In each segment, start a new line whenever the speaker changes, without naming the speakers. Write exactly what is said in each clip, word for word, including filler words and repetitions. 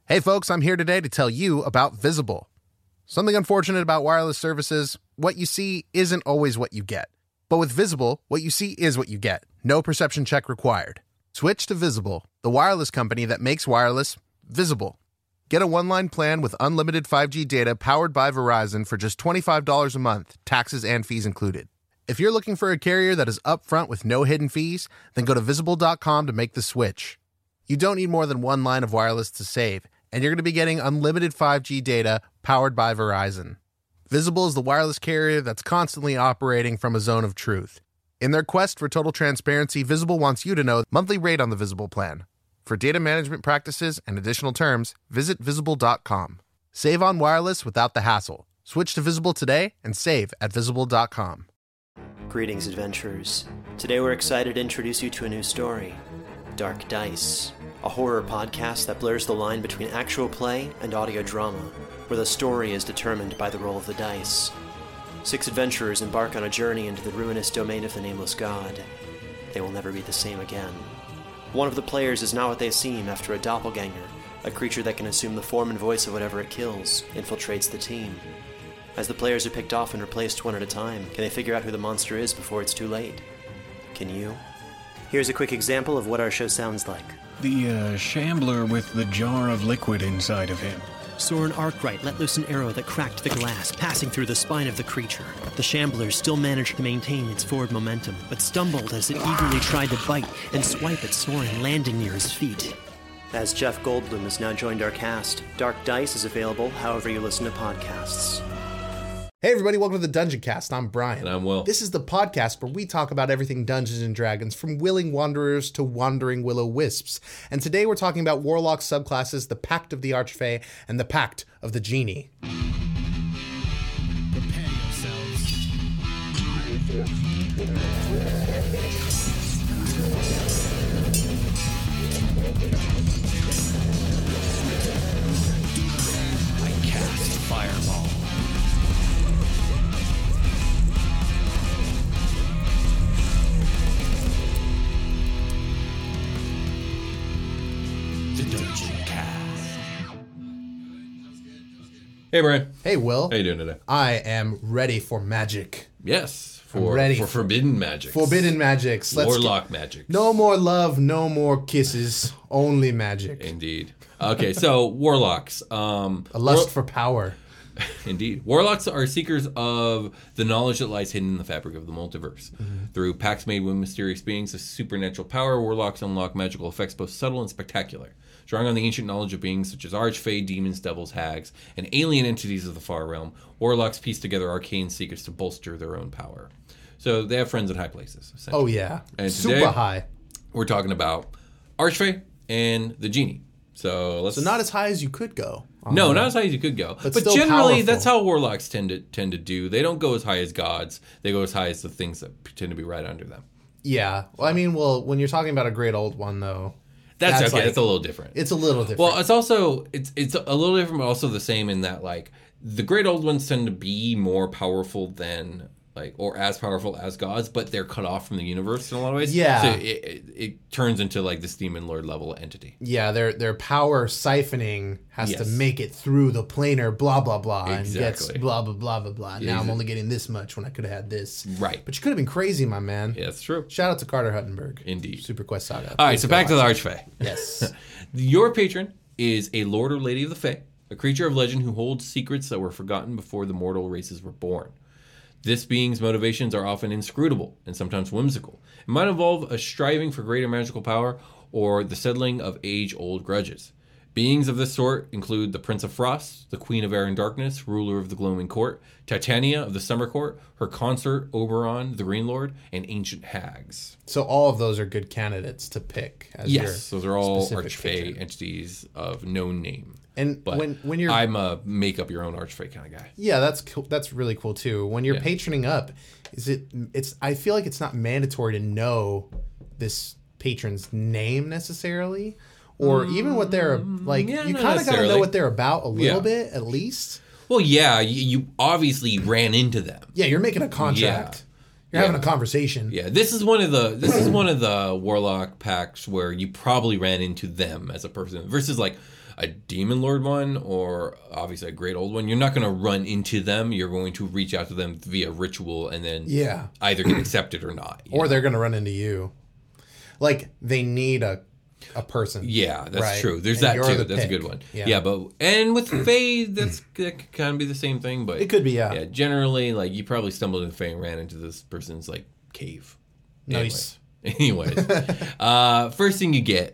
Hey folks, I'm here today to tell you about Visible. Something unfortunate about wireless services, what you see isn't always what you get. But with Visible, what you see is what you get. No perception check required. Switch to Visible, the wireless company that makes wireless visible. Get a one-line plan with unlimited five G data powered by Verizon for just twenty-five dollars a month, taxes and fees included. If you're looking for a carrier that is upfront with no hidden fees, then go to visible dot com to make the switch. You don't need more than one line of wireless to save, and you're going to be getting unlimited five G data powered by Verizon. Visible is the wireless carrier that's constantly operating from a zone of truth. In their quest for total transparency, Visible wants you to know the monthly rate on the Visible plan. For data management practices and additional terms, visit visible dot com. Save on wireless without the hassle. Switch to Visible today and save at visible dot com.
Greetings, adventurers. Today we're excited to introduce you to a new story, Dark Dice, a horror podcast that blurs the line between actual play and audio drama, where the story is determined by the roll of the dice. Six adventurers embark on a journey into the ruinous domain of the Nameless God. They will never be the same again. One of the players is not what they seem after a doppelganger, a creature that can assume the form and voice of whatever it kills, infiltrates the team. As the players are picked off and replaced one at a time, can they figure out who the monster is before it's too late? Can you? Here's a quick example of what our show sounds like.
The, uh, shambler with the jar of liquid inside of him.
Soren Arkwright let loose an arrow that cracked the glass, passing through the spine of the creature. The shambler still managed to maintain its forward momentum, but stumbled as it eagerly tried to bite and swipe at Soren, landing near his feet.
As Jeff Goldblum has now joined our cast, Dark Dice is available however you listen to podcasts.
Hey everybody, welcome to the Dungeon Cast. I'm Brian.
And I'm Will.
This is the podcast where we talk about everything Dungeons and Dragons, from willing wanderers to wandering will-o-wisps. And today we're talking about Warlock subclasses, the Pact of the Archfey, and the Pact of the Genie.
Prepare yourselves. I cast Fireball.
Hey, Brian.
Hey, Will.
How you doing today?
I am ready for magic.
Yes,
I'm
for
ready
for
for-
forbidden magic.
Forbidden magics. Let's
Warlock magic.
No more love, no more kisses, only magic.
Indeed. Okay, so warlocks. Um,
A lust
war-
for power.
Indeed. Warlocks are seekers of the knowledge that lies hidden in the fabric of the multiverse.
Mm-hmm.
Through pacts made with mysterious beings of supernatural power, warlocks unlock magical effects both subtle and spectacular. Drawing on the ancient knowledge of beings such as archfey, demons, devils, hags, and alien entities of the far realm, warlocks piece together arcane secrets to bolster their own power. So they have friends in high places.
Oh, yeah.
And
Super
today,
high.
We're talking about archfey and the genie. So let's
So not as high as you could go.
no, not as high as you could go.
But
But,
still
generally,
powerful.
that's how warlocks tend to tend to do. They don't go as high as gods. They go as high as the things that tend to be right under them.
Yeah. Well, I mean, well, when you're talking about a great old one, though,
That's,
That's
okay.
like-
It's a little different.
it's a little different.
Well, it's also it's it's a little different, but also the same in that like the great old ones tend to be more powerful than like or as powerful as gods, but they're cut off from the universe in a lot of ways.
Yeah.
So it, it, it turns into like this demon lord level entity.
yeah, their their power siphoning has to
Yes.
make it through the planar blah, blah, blah, and gets
Exactly.
blah, blah, blah, blah, blah. Now I'm
exa-
only getting this much when I could have had this.
Right.
But you could have been crazy, my man.
Yeah, that's true.
Shout out to Carter Huttenberg.
Indeed.
Super Quest Saga.
All right,
Please
so
go
back to the
watch
archfey.
it. Yes.
Your patron is a lord or lady of the Fae, a creature of legend who holds secrets that were forgotten before the mortal races were born. This being's motivations are often inscrutable and sometimes whimsical. It might involve a striving for greater magical power or the settling of age-old grudges. Beings of this sort include the Prince of Frost, the Queen of Air and Darkness, ruler of the Gloaming Court, Titania of the Summer Court, her consort Oberon, the Green Lord, and ancient hags.
So all of those are good candidates to pick as
Yes,
your
those are all
specific
archfey
patron.
entities of known name.
And
But
when when you're
I'm a make up your own archfey kind of guy.
yeah, that's cool. That's really cool too. When you're
Yeah.
patroning up, is it? It's. I feel like it's not mandatory to know this patron's name necessarily, or even what they're like.
yeah,
you
not
kind of got to know
necessarily.
what they're about a little
Yeah.
bit at least.
Well, yeah, you, you obviously ran into them.
Yeah, you're making a contract. You're
Yeah.
having a conversation.
Yeah, this is one of the this is one of the warlock packs where you probably ran into them as a person versus like a Demon Lord one or obviously a Great Old One, you're not going to run into them. You're going to reach out to them via ritual and then
Yeah.
either get accepted or not.
Or
know?
they're going to run into you. Like, they need a a person.
Yeah, that's
right?
true. There's
And
that
you're
too.
the
That's
pick.
a good one.
Yeah.
Yeah, but and with Fae, that's that could kind of be the same thing. But
It could be, yeah.
Yeah, generally, like you probably stumbled into Fae and ran into this person's like cave.
Nice.
Anyway. Anyways, uh, first thing you get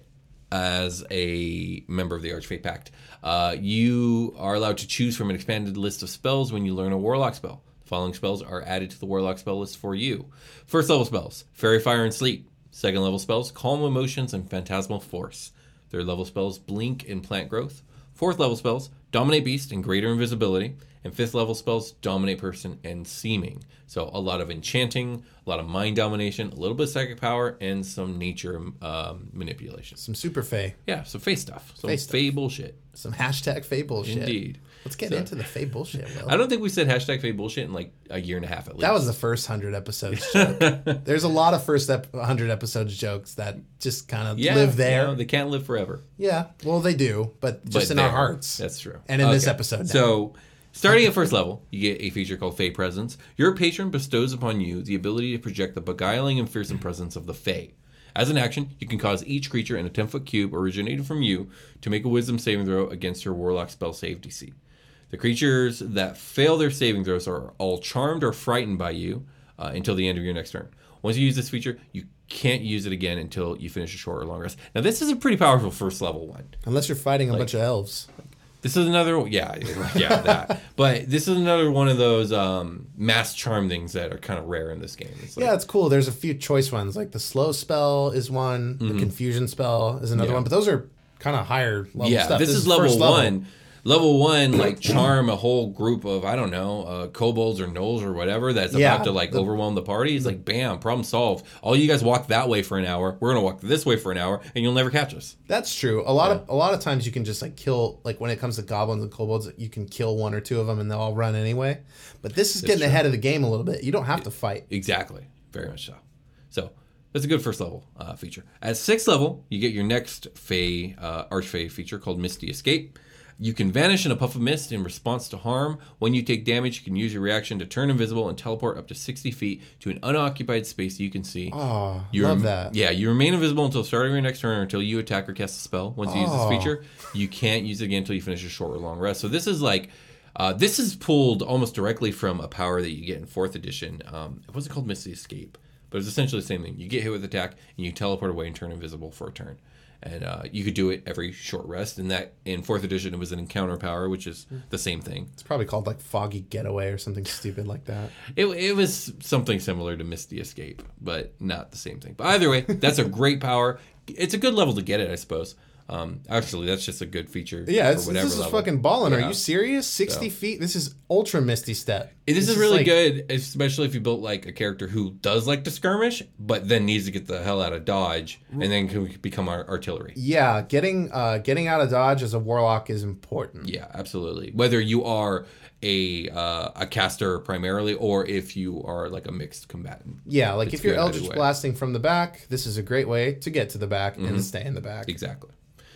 as a member of the Archfey Pact, uh, you are allowed to choose from an expanded list of spells when you learn a Warlock spell. The following spells are added to the Warlock spell list for you. First level spells: Fairy Fire and Sleep. Second level spells: Calm Emotions and Phantasmal Force. Third level spells: Blink and Plant Growth. Fourth level spells: Dominate Beast and Greater Invisibility. And fifth level spells: Dominate Person and Seeming. So a lot of enchanting, a lot of mind domination, a little bit of psychic power, and some nature um, manipulation.
Some super fae.
Yeah, some Fae stuff. Some
Fae
Fae,
stuff.
bullshit.
Some hashtag fae bullshit.
Indeed.
Let's get
So-
into the fae bullshit, Will.
I don't think we said hashtag Fae bullshit in like a year and a half at least.
That was the first hundred episodes joke. There's a lot of first ep- hundred episodes jokes that just kind of
yeah,
live there.
you know, they can't live forever.
Yeah, well, they do, but just
But
in our
there.
hearts.
That's true.
And in this
Okay.
episode now.
So, starting at first level, you get a feature called Fae Presence. Your patron bestows upon you the ability to project the beguiling and fearsome presence of the Fae. As an action, you can cause each creature in a ten-foot cube originating from you to make a wisdom saving throw against your Warlock spell save D C. The creatures that fail their saving throws are all charmed or frightened by you uh, until the end of your next turn. Once you use this feature, you can't use it again until you finish a short or long rest. Now, this is a pretty powerful first level one.
Unless you're fighting a bunch of elves.
This is another, yeah, yeah, that. But this is another one of those um, mass charm things that are kind of rare in this game. It's like,
Yeah, it's cool. There's a few choice ones. Like the slow spell is one. The confusion spell is another
Mm-hmm. Yeah.
one. But those are kind of higher level
yeah.
stuff.
This, is level
first
one. Level one, like charm a whole group of I don't know, uh, kobolds or gnolls or whatever that's
Yeah,
about to like
the-
overwhelm the party. It's like bam, problem solved. All you guys walk that way for an hour. We're gonna walk this way for an hour, and you'll never catch us.
That's true. A lot of a lot of times you can just like kill, like when it comes to goblins and kobolds, you can kill one or two of them and they'll all run anyway. But this is getting
true.
ahead of the game a little bit. You don't have to fight.
Exactly. Very much so. So that's a good first level uh, feature. At sixth level, you get your next Fae, uh, Archfey feature called Misty Escape. You can vanish in a puff of mist in response to harm. When you take damage, you can use your reaction to turn invisible and teleport up to sixty feet to an unoccupied space you can see.
Oh,
You
love
rem-
that.
Yeah, you remain invisible until starting your next turn or until you attack or cast a spell. Once you use
Oh.
this feature, you can't use it again until you finish a short or long rest. So this is like, uh, this is pulled almost directly from a power that you get in fourth edition. Um, it wasn't called Misty Escape, but it's essentially the same thing. You get hit with attack and you teleport away and turn invisible for a turn. And uh, you could do it every short rest. And that in fourth edition, it was an encounter power, which is the same thing.
It's probably called like Foggy Getaway or something stupid like that.
It, it was something similar to Misty Escape, but not the same thing. But either way, that's a great power. It's a good level to get it, I suppose. Um, actually, that's just a good feature.
Yeah,
for
it's,
whatever
this is
level.
fucking balling. Are
Yeah.
you serious? sixty feet? This is ultra Misty Step.
This, is really
like-
good, especially if you built like a character who does like to skirmish, but then needs to get the hell out of dodge, and then can become our artillery.
Yeah, getting uh, getting out of dodge as a warlock is important.
Yeah, absolutely. Whether you are a uh, a caster primarily, or if you are like a mixed combatant.
Yeah, like
It's
if you're
good either
Eldritch
way.
blasting from the back, this is a great way to get to the back and stay in the back.
Exactly.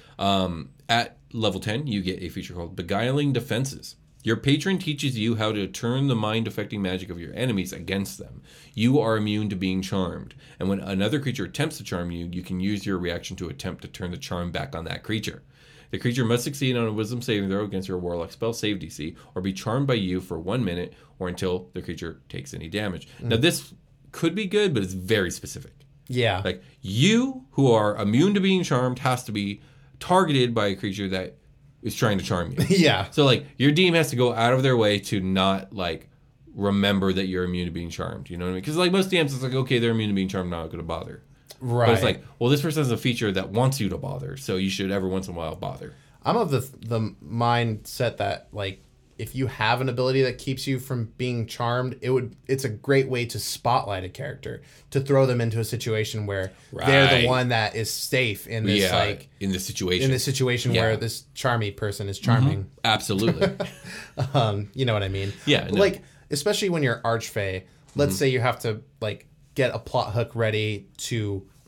Um, at level ten, you get a feature called Beguiling Defenses. Your patron teaches you how to turn the mind-affecting magic of your enemies against them. You are immune to being charmed, and when another creature attempts to charm you, you can use your reaction to attempt to turn the charm back on that creature. The creature must succeed on a wisdom saving throw against your warlock spell save D C, or be charmed by you for one minute, or until the creature takes any damage. Now, this could be good, but it's very specific.
Yeah.
Like, you, who are immune to being charmed, has to be targeted by a creature that is trying to charm you.
yeah.
So, like, your D M has to go out of their way to not, like, remember that you're immune to being charmed. You know what I mean? Because, like, most D Ms, it's like, okay, they're immune to being charmed, not going to bother.
Right.
But it's like, well, this person has a feature that wants you to bother, so you should every once in a while bother.
I'm of the the mindset that like if you have an ability that keeps you from being charmed, it would it's a great way to spotlight a character, to throw them into a situation where they're
Right.
the one that is safe in this
yeah,
like
in this situation.
in this situation
Yeah.
where this charmy person is charming.
Absolutely.
Um, you know what I mean?
Yeah, no.
Like especially when you're Archfey, let's say you have to like get a plot hook ready to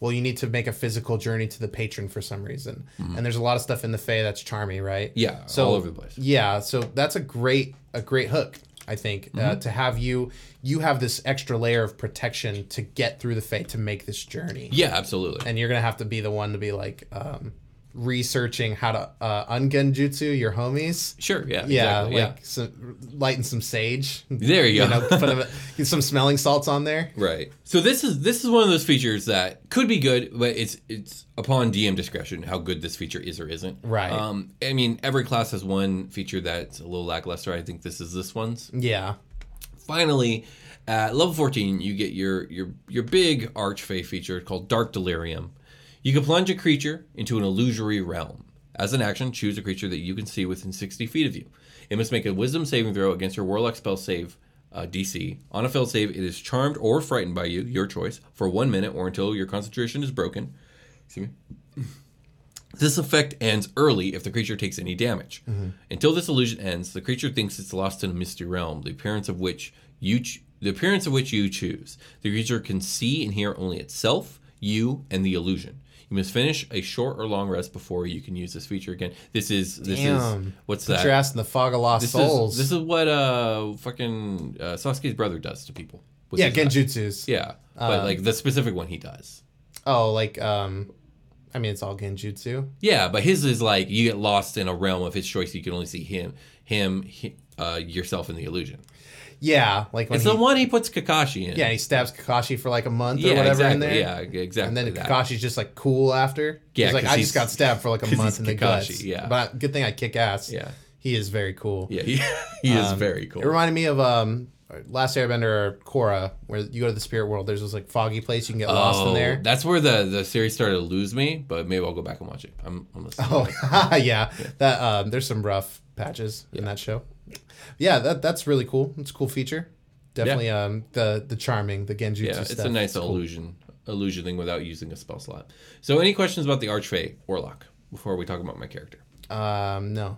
well, you need to make a physical journey to the patron for some reason. Mm-hmm. And there's a lot of stuff in the Fae that's charmy, right?
Yeah,
so,
all over the place.
Yeah, so that's a great a great hook, I think, mm-hmm. uh, to have you you have this extra layer of protection to get through the Fae to make this journey.
Yeah, absolutely.
And you're gonna have to be the one to be like um, researching how to uh, ungenjutsu your homies.
Sure, yeah,
yeah,
exactly,
like
yeah.
some, lighting some sage.
There you,
you
go.
know, put a, get some smelling salts on there.
Right. So this is this is one of those features that could be good, but it's it's upon D M discretion how good this feature is or isn't.
Right.
Um, I mean, every class has one feature that's a little lackluster. I think this is this one's.
Yeah.
Finally, at level fourteen, you get your your your big Archfey feature called Dark Delirium. You can plunge a creature into an illusory realm. As an action, choose a creature that you can see within sixty feet of you. It must make a wisdom saving throw against your warlock spell save uh, D C. On a failed save, it is charmed or frightened by you, your choice, for one minute or until your concentration is broken. Excuse me. This effect ends early if the creature takes any damage. Mm-hmm. Until this illusion ends, the creature thinks it's lost in a misty realm, the appearance of which you ch- the appearance of which you choose. The creature can see and hear only itself, you, and the illusion. You must finish a short or long rest before you can use this feature again. This is this
Damn.
is what's
Put
that?
your ass in the fog of lost
this
souls.
Is, this is what uh fucking uh, Sasuke's brother does to people. with
yeah,
his eyes.
genjutsus.
Yeah, but
Um,
like the specific one he does.
Oh, like um, I mean, it's all genjutsu.
Yeah, but his is like you get lost in a realm of his choice. You can only see him, him, he, uh, yourself in the illusion.
Yeah, like when
It's
he,
the one he puts Kakashi in.
yeah, he stabs Kakashi for like a month
yeah,
or whatever
exactly.
in there.
Yeah, exactly.
And then
that.
Kakashi's just like cool after.
Yeah,
he's like,
'cause
I
he's-
just got stabbed for like a
'cause
month
he's
in the
Kakashi,
guts.
yeah.
But good thing I kick ass.
Yeah.
He is very cool.
Yeah, he, he is
Um,
very cool.
It reminded me of um, Last Airbender or Korra, where you go to the spirit world. There's this like foggy place you can get lost in there.
That's where the, the series started to lose me, but maybe I'll go back and watch it. I'm, I'm listening.
Oh yeah. yeah, that um, there's some rough patches in that show. Yeah, that that's really cool. It's a cool feature. Definitely um the the charming, the genjutsu
Yeah,
stuff.
it's a nice
cool.
illusion illusion thing without using a spell slot. So, any questions about the Archfey Warlock before we talk about my character?
Um, no.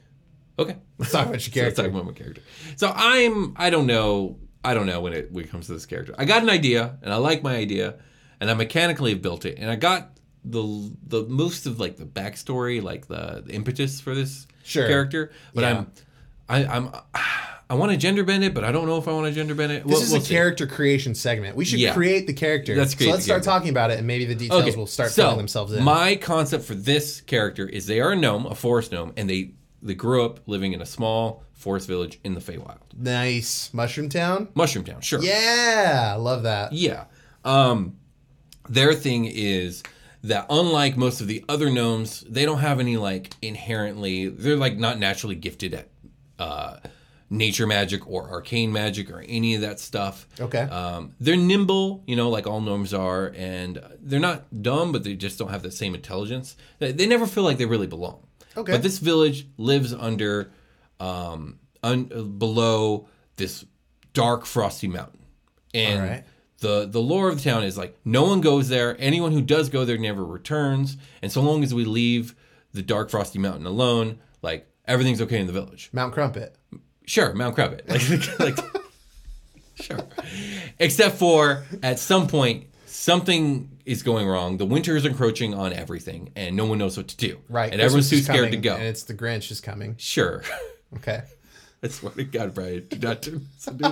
Okay,
Let's talk about your
So let's
character.
talk about my character. So I'm I don't know I don't know when it when it comes to this character. I got an idea and I like my idea and I mechanically have built it and I got the the most of like the backstory, like the, the impetus for this
Sure.
character. But
Yeah.
I'm I, I'm I want to gender bend it, but I don't know if I want to gender bend it.
This
We'll-
is
we'll
a
see.
character creation segment. We should
Yeah.
create the character.
Let's
so
create
let's
the
start
character.
talking about it, and maybe the details will start
so
filling themselves in.
My concept for this character is they are a gnome, a forest gnome, and they they grew up living in a small forest village in the Feywild.
Nice. Mushroom Town?
Mushroom Town, sure.
Yeah. I love that.
Yeah. Um, their thing is that unlike most of the other gnomes, they don't have any like inherently, they're like not naturally gifted at uh, nature magic or arcane magic or any of that stuff.
Okay.
Um, they're nimble, you know, like all gnomes are, and they're not dumb, but they just don't have the same intelligence. They, they never feel like they really belong.
Okay.
But this village lives under, um, un, below this dark, frosty mountain. And
All right.
the, the lore of the town is like, no one goes there. Anyone who does go there never returns. And so long as we leave the dark, frosty mountain alone, like, everything's okay in the village.
Mount Crumpet.
Sure, Mount Crumpet. Like, like, sure. Except for, at some point, something is going wrong. The winter is encroaching on everything, and no one knows what to do.
Right.
And everyone's too
Christmas is
scared to
coming,
go.
And it's the Grinch is coming.
Sure.
Okay.
I swear to God, Brian, do not do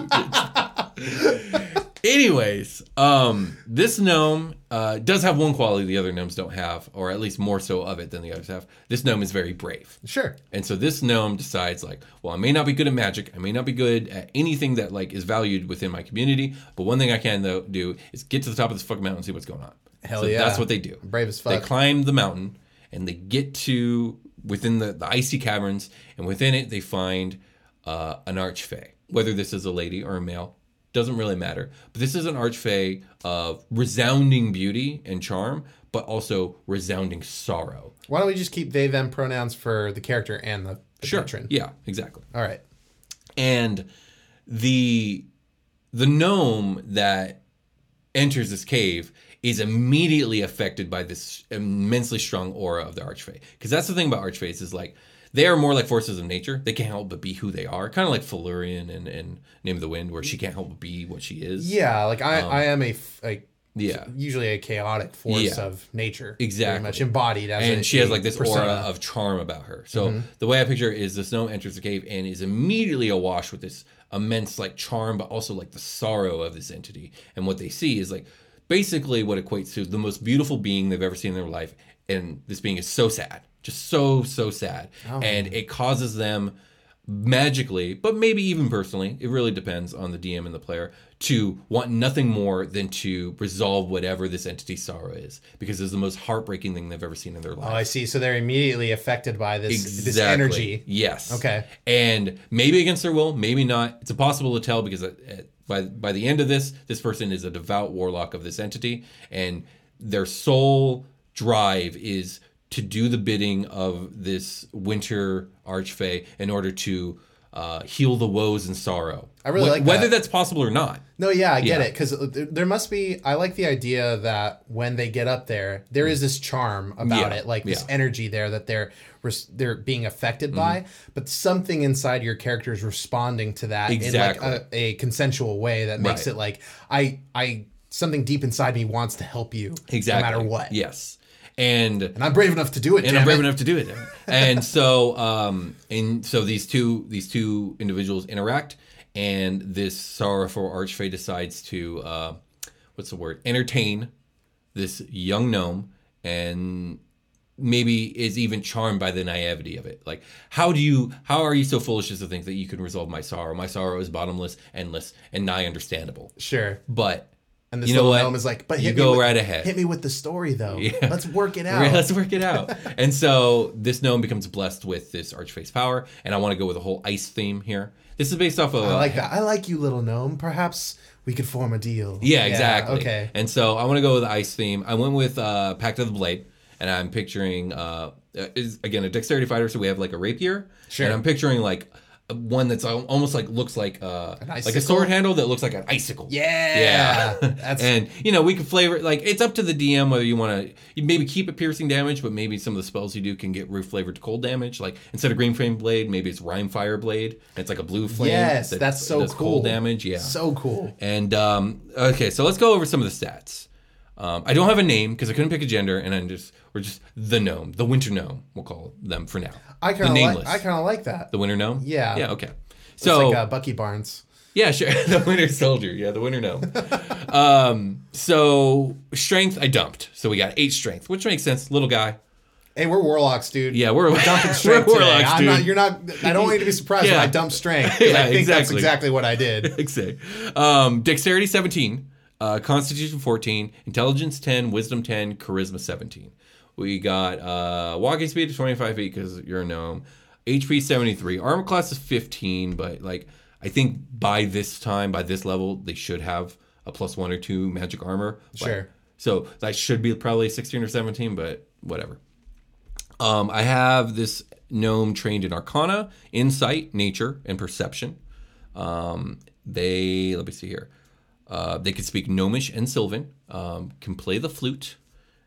this. Anyways, um, this gnome uh, does have one quality the other gnomes don't have, or at least more so of it than the others have. This gnome is very brave.
Sure.
And so this gnome decides, like, well, I may not be good at magic. I may not be good at anything that, like, is valued within my community. But one thing I can, though, do is get to the top of this fucking mountain and see what's going on.
Hell
so
yeah.
that's what they do.
Brave as
They
fuck.
climb the mountain, and they get to within the, the icy caverns. And within it, they find uh, an archfey. Whether this is a lady or a male, doesn't really matter. But this is an archfey of resounding beauty and charm, but also resounding sorrow.
Why don't we just keep they, them pronouns for the character and the, the
Sure.
patron?
Yeah, exactly.
All right.
And the the gnome that enters this cave is immediately affected by this immensely strong aura of the archfey. Because that's the thing about archfays is like they are more like forces of nature. They can't help but be who they are. Kind of like Felurian and, and Name of the Wind, where she can't help but be what she is.
Yeah, like I,
Um,
I am a, f- a
Yeah.
usually a chaotic force
Yeah.
of nature.
Exactly.
Very much embodied as
and
a,
she has
a
like this
persona.
aura of charm about her. So
Mm-hmm.
the way I picture it is this gnome enters the cave and is immediately awash with this immense like charm, but also like the sorrow of this entity. And what they see is like basically what equates to the most beautiful being they've ever seen in their life. And this being is so sad, just so, so sad.
Oh.
And it causes them magically, but maybe even personally, it really depends on the D M and the player, to want nothing more than to resolve whatever this entity's sorrow is, because it's the most heartbreaking thing they've ever seen in their life.
Oh, I see. So they're immediately affected by this
Exactly.
this energy.
Yes.
Okay.
And maybe against their will, maybe not. It's impossible to tell because at, at, by by the end of this, this person is a devout warlock of this entity, and their sole drive is to do the bidding of this winter archfey in order to uh, heal the woes and sorrow.
I really
Wh-
like
whether
that.
that's possible or not.
No, yeah, I get
Yeah.
it. Because there must be, I like the idea that when they get up there, there is this charm about
Yeah,
it, like this
yeah. Mm-hmm.
energy there that they're res- they're being affected by, but something inside your character is responding to that
Exactly.
in like a, a consensual way that makes
Right.
it like, I, I, something deep inside me wants to help you
Exactly.
no matter what.
Yes. And
And I'm brave enough to do it,
and
damn
I'm brave
it.
enough to do it. And so, um, and so these two these two individuals interact, and this sorrowful archfey decides to uh, what's the word? Entertain this young gnome, and maybe is even charmed by the naivety of it. Like, how do you? How are you so foolish as to think that you can resolve my sorrow? My sorrow is bottomless, endless, and nigh understandable.
Sure.
But
And this
you know
little
what?
gnome is like, but
You
hit
go
me with,
right ahead.
Hit me with the story, though.
Yeah.
Let's work it out.
Right, let's work it out. And so this gnome becomes blessed with this archface power, and I want to go with a whole ice theme here. This is based off of
I like that. I like you, little gnome. Perhaps we could form a deal.
Yeah, exactly.
Okay.
And so I want to go with the ice theme. I went with uh, Pact of the Blade, and I'm picturing uh, is again a dexterity fighter, so we have like a rapier.
Sure.
And I'm picturing like one that's al- almost like looks like uh, like a
icicle?
sword handle that looks like an icicle.
Yeah.
Yeah.
That's
And you know, we can flavor like it's up to the D M whether you want to you maybe keep it piercing damage, but maybe some of the spells you do can get roof flavored to cold damage. Like instead of green flame blade, maybe it's rhyme fire blade. And it's like a blue flame.
yes,
that
that's so
does
cool.
cold damage. Yeah.
So cool.
And um, okay, so let's go over some of the stats. Um, I don't have a name because I couldn't pick a gender, and I'm just we're just the gnome, the winter gnome. We'll call them for now.
I
the
kind of like.
nameless,
I kind of like that.
the winter gnome.
Yeah.
Yeah. Okay.
It's
So
like uh, Bucky Barnes.
yeah, sure. The winter soldier. Yeah, the winter gnome. um, so strength, I dumped. So we got eight strength, which makes sense. Little guy.
Hey, we're warlocks, dude.
Yeah, we're
dumping strength
we're
today.
warlocks,
I'm
dude.
not, you're not. I don't want you to be surprised
Yeah.
when I dump strength. 'cause
Yeah,
I think that's
exactly.
exactly what I did.
Exactly. Um, dexterity seventeen, uh, Constitution fourteen, Intelligence ten, Wisdom ten, Charisma seventeen. We got uh, walking speed of twenty-five feet because you're a gnome. H P seventy-three. Armor class is fifteen, but like I think by this time, by this level, they should have a plus one or two magic armor. But-
Sure.
So that should be probably sixteen or seventeen, but whatever. Um, I have this gnome trained in Arcana, Insight, Nature, and Perception. Um, they, let me see here. Uh, they can speak Gnomish and Sylvan, um, can play the flute.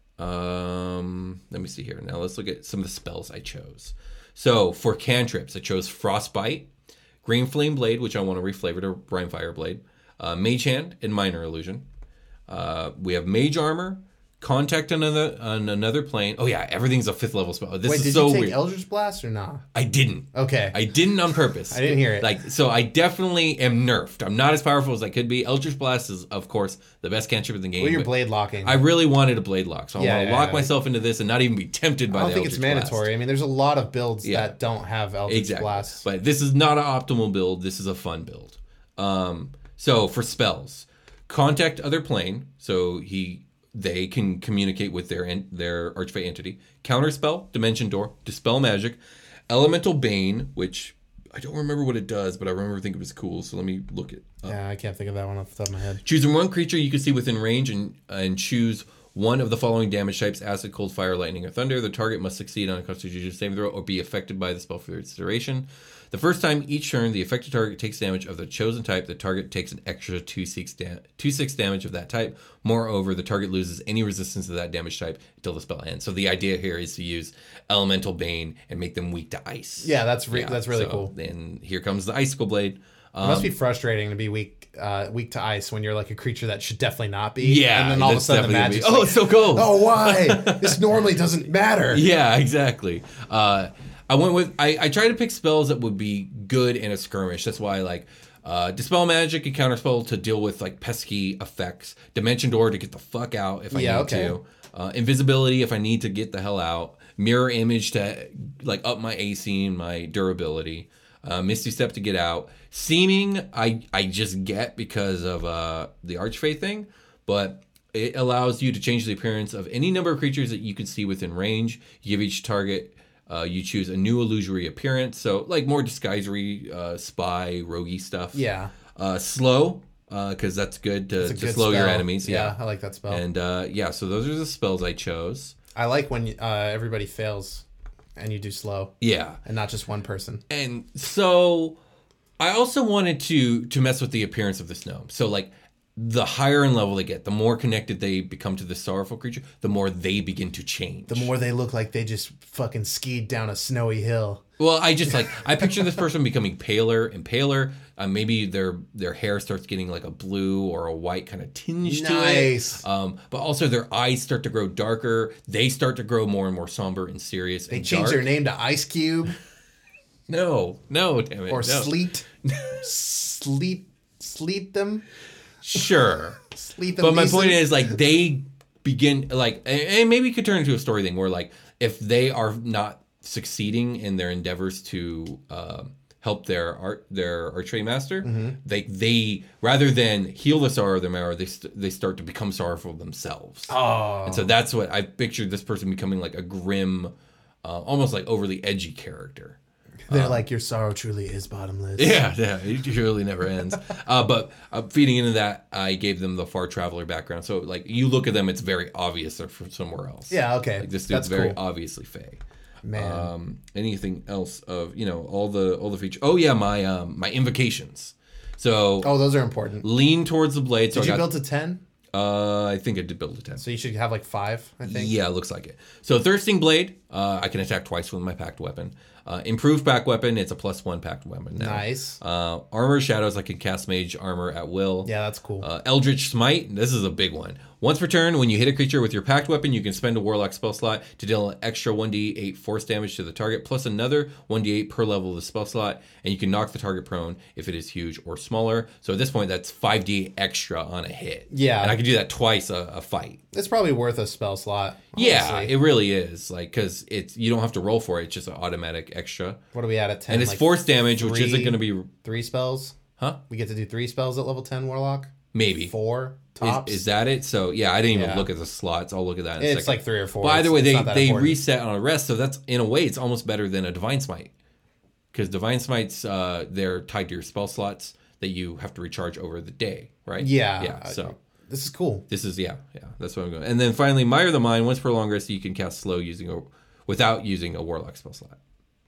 Um, let me see here. Now let's look at some of the spells I chose. So for cantrips, I chose Frostbite, Green Flame Blade, which I want to reflavor to Brine Fire Blade, uh, Mage Hand, and Minor Illusion. Uh, we have Mage Armor, Contact on another on another plane. Oh yeah, everything's a fifth level spell. This
Wait,
is
did
so
you take
weird.
Eldritch Blast or not?
I didn't.
Okay.
I didn't on purpose.
I didn't hear it.
Like, so I definitely am nerfed. I'm not as powerful as I could be. Eldritch Blast is, of course, the best cantrip in the game.
Well, you're
but
blade locking.
I really wanted a blade lock, so I
Yeah,
want to
yeah,
lock
yeah.
myself into this and not even be tempted by
I don't
the
think it's
Eldritch Blast.
mandatory. I mean, there's a lot of builds
Yeah.
that don't have Eldritch
Exactly.
Blast.
But this is not an optimal build. This is a fun build. Um, so for spells, contact other plane. So he they can communicate with their en- their Archfey entity. Counterspell, Dimension Door, Dispel Magic, Elemental Bane, which I don't remember what it does, but I remember thinking it was cool. So let me look it up.
Yeah, I can't think of that one off the top of my head.
Choosing one creature you can see within range and and choose one of the following damage types: acid, cold, fire, lightning, or thunder. The target must succeed on a Constitution saving throw or be affected by the spell for its duration. The first time each turn the affected target takes damage of the chosen type, the target takes an extra two six da- two six damage of that type. Moreover, the target loses any resistance to that damage type until the spell ends. So the idea here is to use Elemental Bane and make them weak to ice.
Yeah, that's re- that's really
so
cool.
Then here comes the Icicle Blade.
It must be frustrating to be weak, uh, weak to ice when you're like a creature that should definitely not be.
Yeah,
and then all of a
that's
sudden the
definitely
magic's
gonna be- oh,
like,
it's so cold.
Oh, why? This normally doesn't matter.
Yeah, exactly. Uh, I went with I, I tried to pick spells that would be good in a skirmish. That's why I like uh, Dispel Magic and Counterspell to deal with like pesky effects. Dimension Door to get the fuck out if I
Yeah,
need
okay.
to. Uh, invisibility if I need to get the hell out. Mirror Image to like up my A C and my durability. Uh, Misty Step to get out. Seeming I I just get because of uh, the Archfey thing, but it allows you to change the appearance of any number of creatures that you can see within range. You give each target, uh, you choose a new illusory appearance. So, like more disguisery, uh, spy, roguey stuff.
Yeah.
Uh, slow, because uh, that's good to,
It's a
to
good
slow your
spell.
enemies.
Yeah,
Yeah.
I like that spell.
And uh, yeah, so those are the spells I chose.
I like when uh, everybody fails and you do slow
Yeah.
and not just one person.
And so I also wanted to to mess with the appearance of this gnome. So like the higher in level they get, the more connected they become to this sorrowful creature, the more they begin to change.
The more they look like they just fucking skied down a snowy hill.
Well, I just like I picture this person becoming paler and paler. Uh, maybe their their hair starts getting like a blue or a white kind of tinge
Nice.
to it. Um, but also their eyes start to grow darker. They start to grow more and more somber and serious.
They
and
changed
dark.
their name to Ice Cube
No, no, damn it,
or
no.
Sleet. Sleet. Sleet them.
Sure.
Sleet them.
But my
Neeson.
point is, like, they begin, like, and and maybe it could turn into a story thing where, like, if they are not succeeding in their endeavors to uh, help their art, their archery master,
Mm-hmm.
they, they rather than heal the sorrow of their marrow, they st- they start to become sorrowful themselves.
Oh.
And so that's what I pictured this person becoming, like a grim, uh, almost like overly edgy character.
They're like, your sorrow truly is bottomless.
Yeah, yeah, it really never ends. Uh, but uh, feeding into that, I gave them the far traveler background. So, like, you look at them, it's very obvious they're from somewhere else.
Yeah, okay.
Like, this
That's
dude's very
cool.
obviously Fae.
Man.
Um, anything else of, you know, all the all the features? Oh, yeah, my um, my invocations. So,
Oh, those are important.
lean towards the blade. So
Did
I
you
got,
build to ten?
Uh, I think I did build a ten.
So you should have like five, I think.
Yeah, it looks like it. So Thirsting Blade, uh, I can attack twice with my packed weapon. Uh, improved packed weapon, it's a plus one packed weapon now.
Nice.
Uh, Armor Shadows, I can cast Mage Armor at will.
Yeah, that's cool.
Uh, Eldritch Smite, this is a big one. Once per turn, when you hit a creature with your packed weapon, you can spend a Warlock spell slot to deal an extra one d eight force damage to the target, plus another one d eight per level of the spell slot, and you can knock the target prone if it is huge or smaller. So at this point, that's five d eight extra on a hit.
Yeah.
And I can do that twice a, a fight.
It's probably worth a spell slot.
Yeah,
honestly.
it really is. Like, because it's you don't have to roll for it; it's just an automatic extra.
What are we at at ten?
And it's
Like
force damage, which
three-
isn't going to be,
Three spells?
huh?
We get to do three spells at level ten Warlock?
Maybe.
Four? Tops?
Is, is that it? So yeah, I didn't even
Yeah.
look at the slots. I'll look at that in a
It's
second.
like three or four.
But either
It's-
way,
it's
they
not that
they
important.
reset on a rest, so that's in a way it's almost better than a divine smite, because divine smites uh, they're tied to your spell slots that you have to recharge over the day, right?
Yeah.
yeah. So
This is cool.
this is yeah, yeah. That's what I'm going. And then finally, Mire the Mind. Once per long rest, you can cast slow using a without using a warlock spell slot.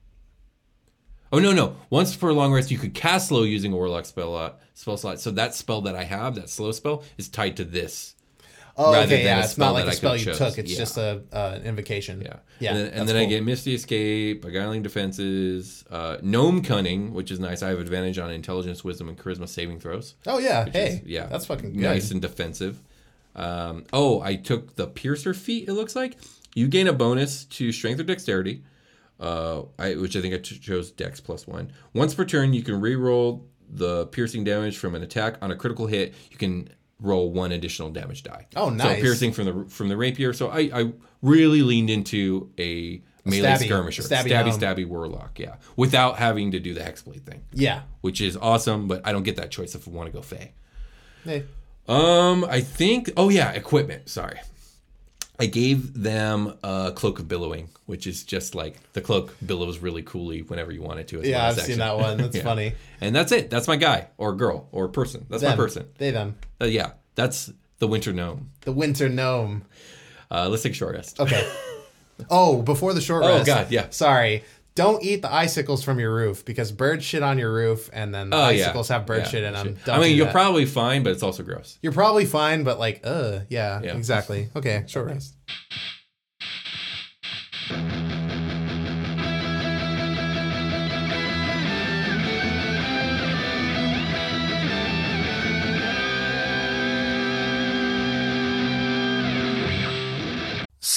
Oh no no! Once per long rest, you could cast slow using a warlock spell uh, spell slot. So that spell that I have, that slow spell, is tied to this.
Oh,
rather
okay,
than
yeah.
a
It's
spell
not like
that
a
I
spell
could've
you
chose.
took. It's
Yeah.
just a uh, invocation.
Yeah,
Yeah.
And then, and
that's
then I
cool.
get Misty Escape, Beguiling Defenses, uh, Gnome Cunning, which is nice. I have advantage on Intelligence, Wisdom, and Charisma saving throws.
Oh, yeah.
which
Hey.
is- yeah,
That's fucking good.
nice and defensive. Um, oh, I took the Piercer feat. It looks like you gain a bonus to Strength or Dexterity, uh, I, which I think I t- chose Dex plus one. Once per turn, you can re-roll the piercing damage from an attack. On a critical hit, you can roll one additional damage die.
Oh, nice.
So piercing from the from the rapier. So I, I really leaned into a melee
stabby-
skirmisher,
stabby
stabby,
gnome.
stabby warlock. Yeah, without having to do the hexblade thing,
Yeah.
which is awesome. But I don't get that choice if I want to go Fae.
Hey.
Um, I think. Oh yeah, equipment. Sorry, I gave them a Cloak of Billowing, which is just like the cloak billows really coolly whenever you want it to. As
Yeah,
bonus
I've seen
action.
that one. That's
Yeah.
funny.
And that's it. That's my guy or girl or person. That's
Them.
my person.
They, them.
Uh, yeah, that's the Winter Gnome.
The winter gnome.
Uh, let's take a short rest.
Okay. Oh, before the short
Oh,
rest.
God, yeah.
Sorry. Don't eat the icicles from your roof because birds shit on your roof and then the
Oh, yeah.
icicles have bird
Yeah,
shit in them.
shit.
Don't
I mean,
do
you're
that.
probably fine, but it's also gross.
You're probably fine, but like, uh, yeah,
Yeah.
exactly. Okay, short rest.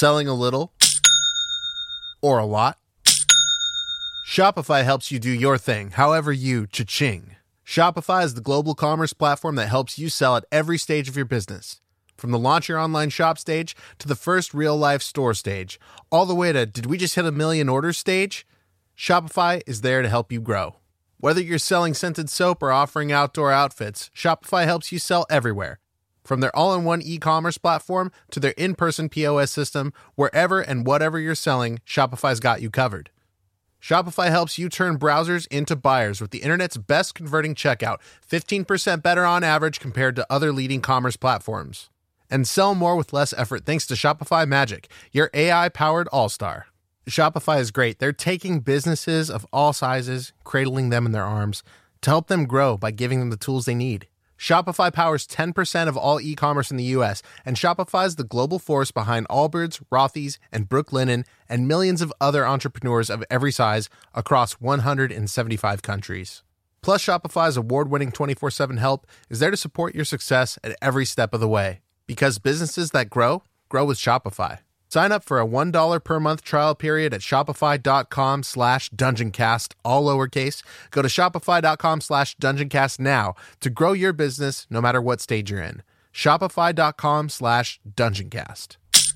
Selling a little or a lot? Shopify helps you do your thing, however you cha-ching. Shopify is the global commerce platform that helps you sell at every stage of your business. From the launch your online shop stage to the first real-life store stage, all the way to did we just hit a million orders stage? Shopify is there to help you grow. Whether you're selling scented soap or offering outdoor outfits, Shopify helps you sell everywhere. From their all-in-one e-commerce platform to their in-person P O S system, wherever and whatever you're selling, Shopify's got you covered. Shopify helps you turn browsers into buyers with the internet's best converting checkout, fifteen percent better on average compared to other leading commerce platforms. And sell more with less effort thanks to Shopify Magic, your A I-powered all-star. Shopify is great. They're taking businesses of all sizes, cradling them in their arms, to help them grow by giving them the tools they need. Shopify powers ten percent of all e-commerce in the U S, and Shopify is the global force behind Allbirds, Rothy's, and Brooklinen, and millions of other entrepreneurs of every size across one hundred seventy-five countries. Plus, Shopify's award-winning twenty-four seven help is there to support your success at every step of the way. Because businesses that grow, grow with Shopify. Sign up for a one dollar per month trial period at shopify.com slash dungeoncast, all lowercase. Go to shopify.com slash dungeoncast now to grow your business no matter what stage you're in. Shopify.com slash dungeoncast.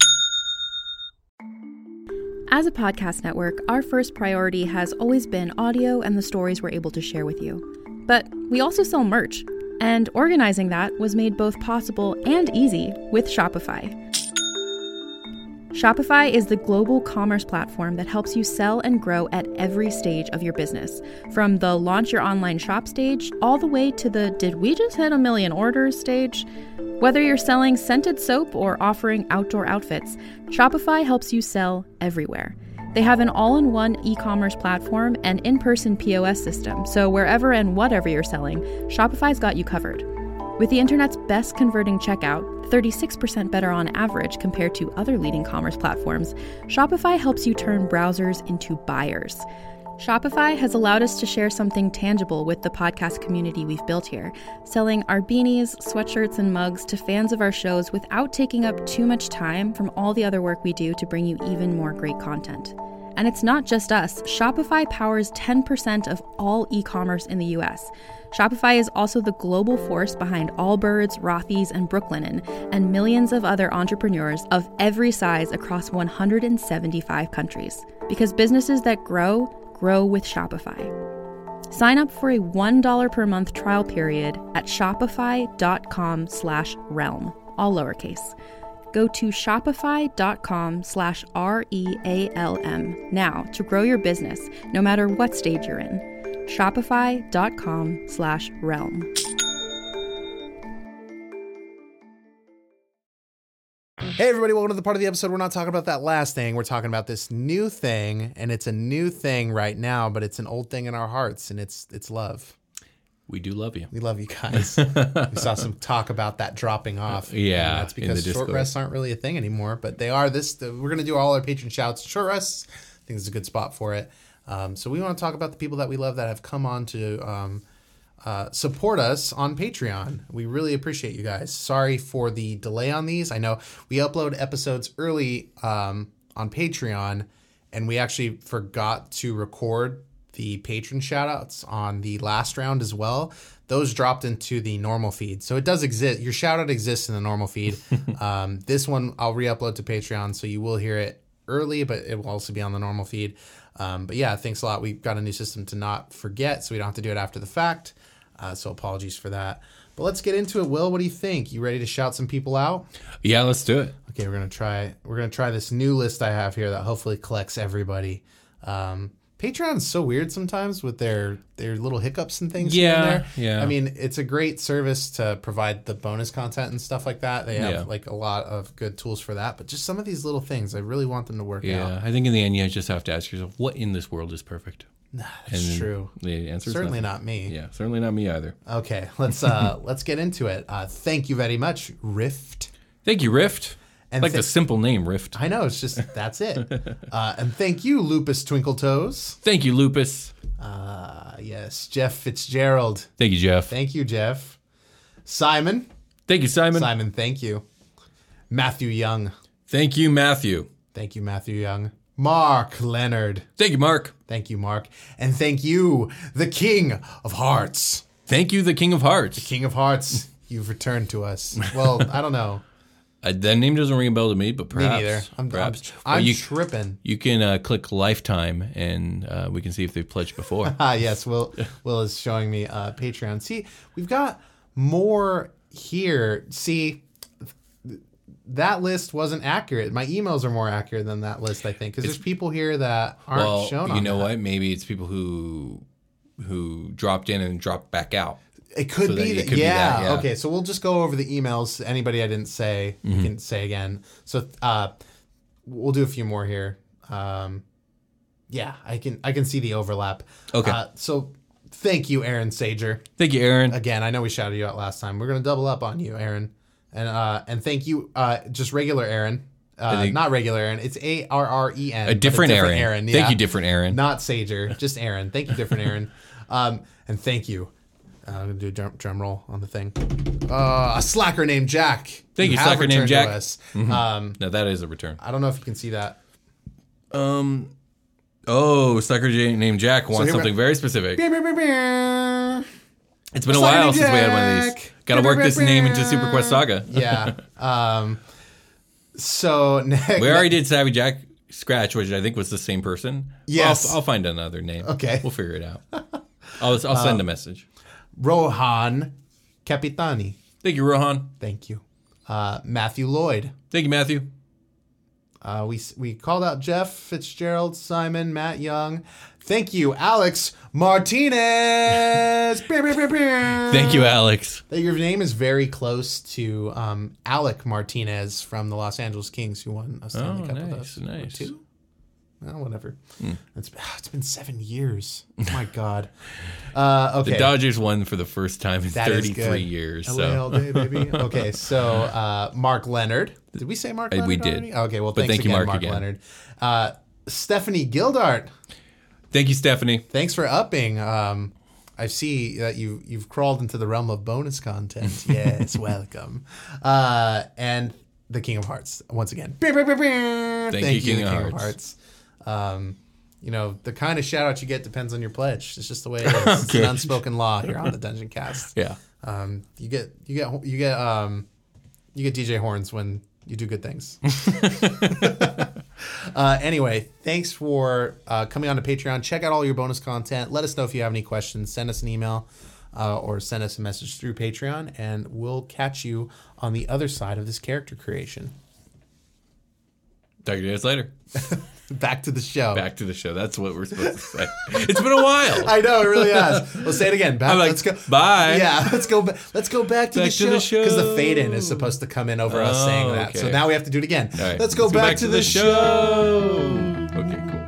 As a podcast network, our first priority has always been audio and the stories we're able to share with you. But we also sell merch, and organizing that was made both possible and easy with Shopify. Shopify is the global commerce platform that helps you sell and grow at every stage of your business, from the launch your online shop stage all the way to the did we just hit a million orders stage. Whether you're selling scented soap or offering outdoor outfits, Shopify helps you sell everywhere. They have an all-in-one e-commerce platform and in-person P O S system, so wherever and whatever you're selling, Shopify's got you covered. With the internet's best converting checkout, thirty-six percent better on average compared to other leading commerce platforms, Shopify helps you turn browsers into buyers. Shopify has allowed us to share something tangible with the podcast community we've built here, selling our beanies, sweatshirts, and mugs to fans of our shows without taking up too much time from all the other work we do to bring you even more great content. And it's not just us. Shopify powers ten percent of all e-commerce in the U S. Shopify is also the global force behind Allbirds, Rothy's, and Brooklinen, and millions of other entrepreneurs of every size across one hundred seventy-five countries. Because businesses that grow, grow with Shopify. Sign up for a one dollar per month trial period at shopify.com slash realm, all lowercase. Go to shopify.com slash R-E-A-L-M now to grow your business, no matter what stage you're in. Shopify.com slash realm.
Hey everybody, welcome to the part of the episode we're not talking about that last thing. We're talking about this new thing, and it's a new thing right now, but it's an old thing in our hearts, and it's it's love.
We do love you.
We love you guys. We saw some talk about that dropping off.
Yeah,
and that's because short
Discord.
rests aren't really a thing anymore, but they are. This the, we're going to do all our patron shouts. Short rests, I think it's a good spot for it. Um, so we want to talk about the people that we love that have come on to um, uh, support us on Patreon. We really appreciate you guys. Sorry for the delay on these. I know we upload episodes early um, on Patreon, and we actually forgot to record the patron shout-outs on the last round as well. Those dropped into the normal feed. So it does exist. Your shout-out exists in the normal feed. um, this one I'll re-upload to Patreon, so you will hear it early, but it will also be on the normal feed. Um, but yeah, thanks a lot. We've got a new system to not forget, so we don't have to do it after the fact. Uh, so apologies for that. But let's get into it. Will, what do you think? You ready to shout some people out?
Yeah, let's do it.
Okay, we're gonna try. We're gonna try this new list I have here that hopefully collects everybody. Um, Patreon's so weird sometimes with their their little hiccups and things.
Yeah,
here and there.
yeah.
I mean, it's a great service to provide the bonus content and stuff like that. They have
Yeah.
like a lot of good tools for that. But just some of these little things, I really want them to work
Yeah,
out.
I think in the end you just have to ask yourself, what in this world is perfect?
That's
And
true.
The answer is
Certainly
nothing.
not me.
Yeah, certainly not me either.
Okay, let's uh let's get into it. Uh, thank you very much, Rift.
Thank you, Rift.
And
like
th-
the simple name, Rift.
I know, it's just that's it. uh, and thank you, Lupus Twinkletoes.
Thank you, Lupus.
Uh, yes, Jeff Fitzgerald.
Thank you, Jeff.
Thank you, Jeff. Simon.
Thank you, Simon.
Simon, thank you. Matthew Young.
Thank you, Matthew.
Thank you, Matthew Young. Mark Leonard.
Thank you, Mark.
Thank you, Mark. And thank you, the King of Hearts.
Thank you, the King of Hearts.
King of Hearts, you've returned to us. Well, I don't know.
Uh, that name doesn't ring a bell to me, but perhaps.
Me neither. I'm,
perhaps.
I'm, I'm
Well, you,
tripping.
You can uh, click Lifetime, and uh, we can see if they've pledged before.
Ah, yes. Will Will is showing me uh, Patreon. See, we've got more here. See, that list wasn't accurate. My emails are more accurate than that list, I think, because there's people here that aren't
well,
shown on
you know
that.
what? Maybe it's people who who dropped in and dropped back out.
It could,
So that-
be,
it
that,
could be
yeah.
that, yeah.
Okay, so we'll just go over the emails. Anybody I didn't say,
Mm-hmm.
you can say again. So uh, we'll do a few more here. Um, yeah, I can I can see the overlap.
Okay.
Uh, so thank you, Aaron Sager.
Thank you, Aaron.
Again, I know we shouted you out last time. We're gonna double up on you, Aaron. And uh, and thank you, uh, just regular Aaron. Uh,
think-
not regular Aaron. It's A R R E N.
A
but
different, Aaron.
Aaron.
Thank
yeah.
you, different Aaron.
Not Sager, just Aaron. Thank you, different Aaron. Um, and thank you. Uh, I'm going to do a drum, drum roll on the thing. Uh, a slacker named Jack.
Thank you,
have
slacker named
returned to
Jack.
us.
Mhm.
Um,
No, that is a return.
I don't know if you can see that.
Um. Oh, Slacker J- named Jack wants
here we-
something very specific.
Beep, beep, beep, beep.
It's been a
Slacker
while
named
since we had one of these.
Jack.
Got to
Beep,
work
beep,
this
beep,
name into
beep.
Super Quest Saga.
Yeah. Um, so next,
We already did Savvy Jack Scratch, which I think was the same person.
Yes.
I'll, I'll find another name.
Okay.
We'll figure it out. I'll, I'll send a message.
Rohan Capitani.
Thank you, Rohan.
Thank you. Uh, Matthew Lloyd.
Thank you, Matthew.
Uh, we we called out Jeff Fitzgerald, Simon, Matt Young. Thank you, Alex Martinez. Beep, beep, beep, beep.
Thank you, Alex.
That your name is very close to um, Alec Martinez from the Los Angeles Kings, who won a Stanley
Oh,
Cup with
nice,
us.
nice.
Two? Well, whatever. It's, it's been seven years. Oh my God. Uh, okay.
The Dodgers won for the first time in
That is good.
thirty-three years.
L A all
So
day, baby. Okay, so uh, Mark Leonard. Did we say Mark
Uh,
Leonard?
we did.
already? Okay, well,
But
thanks
thank you,
again,
Mark,
Mark
again.
Leonard. Uh, Stephanie Gildart.
thank you, Stephanie.
Thanks for upping. Um, I see that you you've crawled into the realm of bonus content. Yes, welcome. Uh, and the King of Hearts once again. Thank,
you, King
the
of
King of
Hearts.
Hearts. Um, you know, the kind of shout out you get depends on your pledge. It's just the way it is. It's an unspoken law here on the Dungeon Cast.
Yeah.
Um, you get you get you get um, you get D J horns when you do good things. uh, anyway, thanks for uh, coming on to Patreon. Check out all your bonus content. Let us know if you have any questions. Send us an email uh, or send us a message through Patreon, and we'll catch you on the other side of this character creation.
Talk to you guys later.
Back to the show.
Back to the show. That's what we're supposed to say. It's been a while.
I know, it really has. We'll say it again. Back,
I'm like,
let's go.
bye.
Yeah, let's go. Ba- let's go back to
Back
the
to
show
the show.
because the fade in is supposed to come in over us
Oh,
saying that. So
okay.
now we have to do it again.
All right,
Let's go back, to, the, show.
Okay, cool.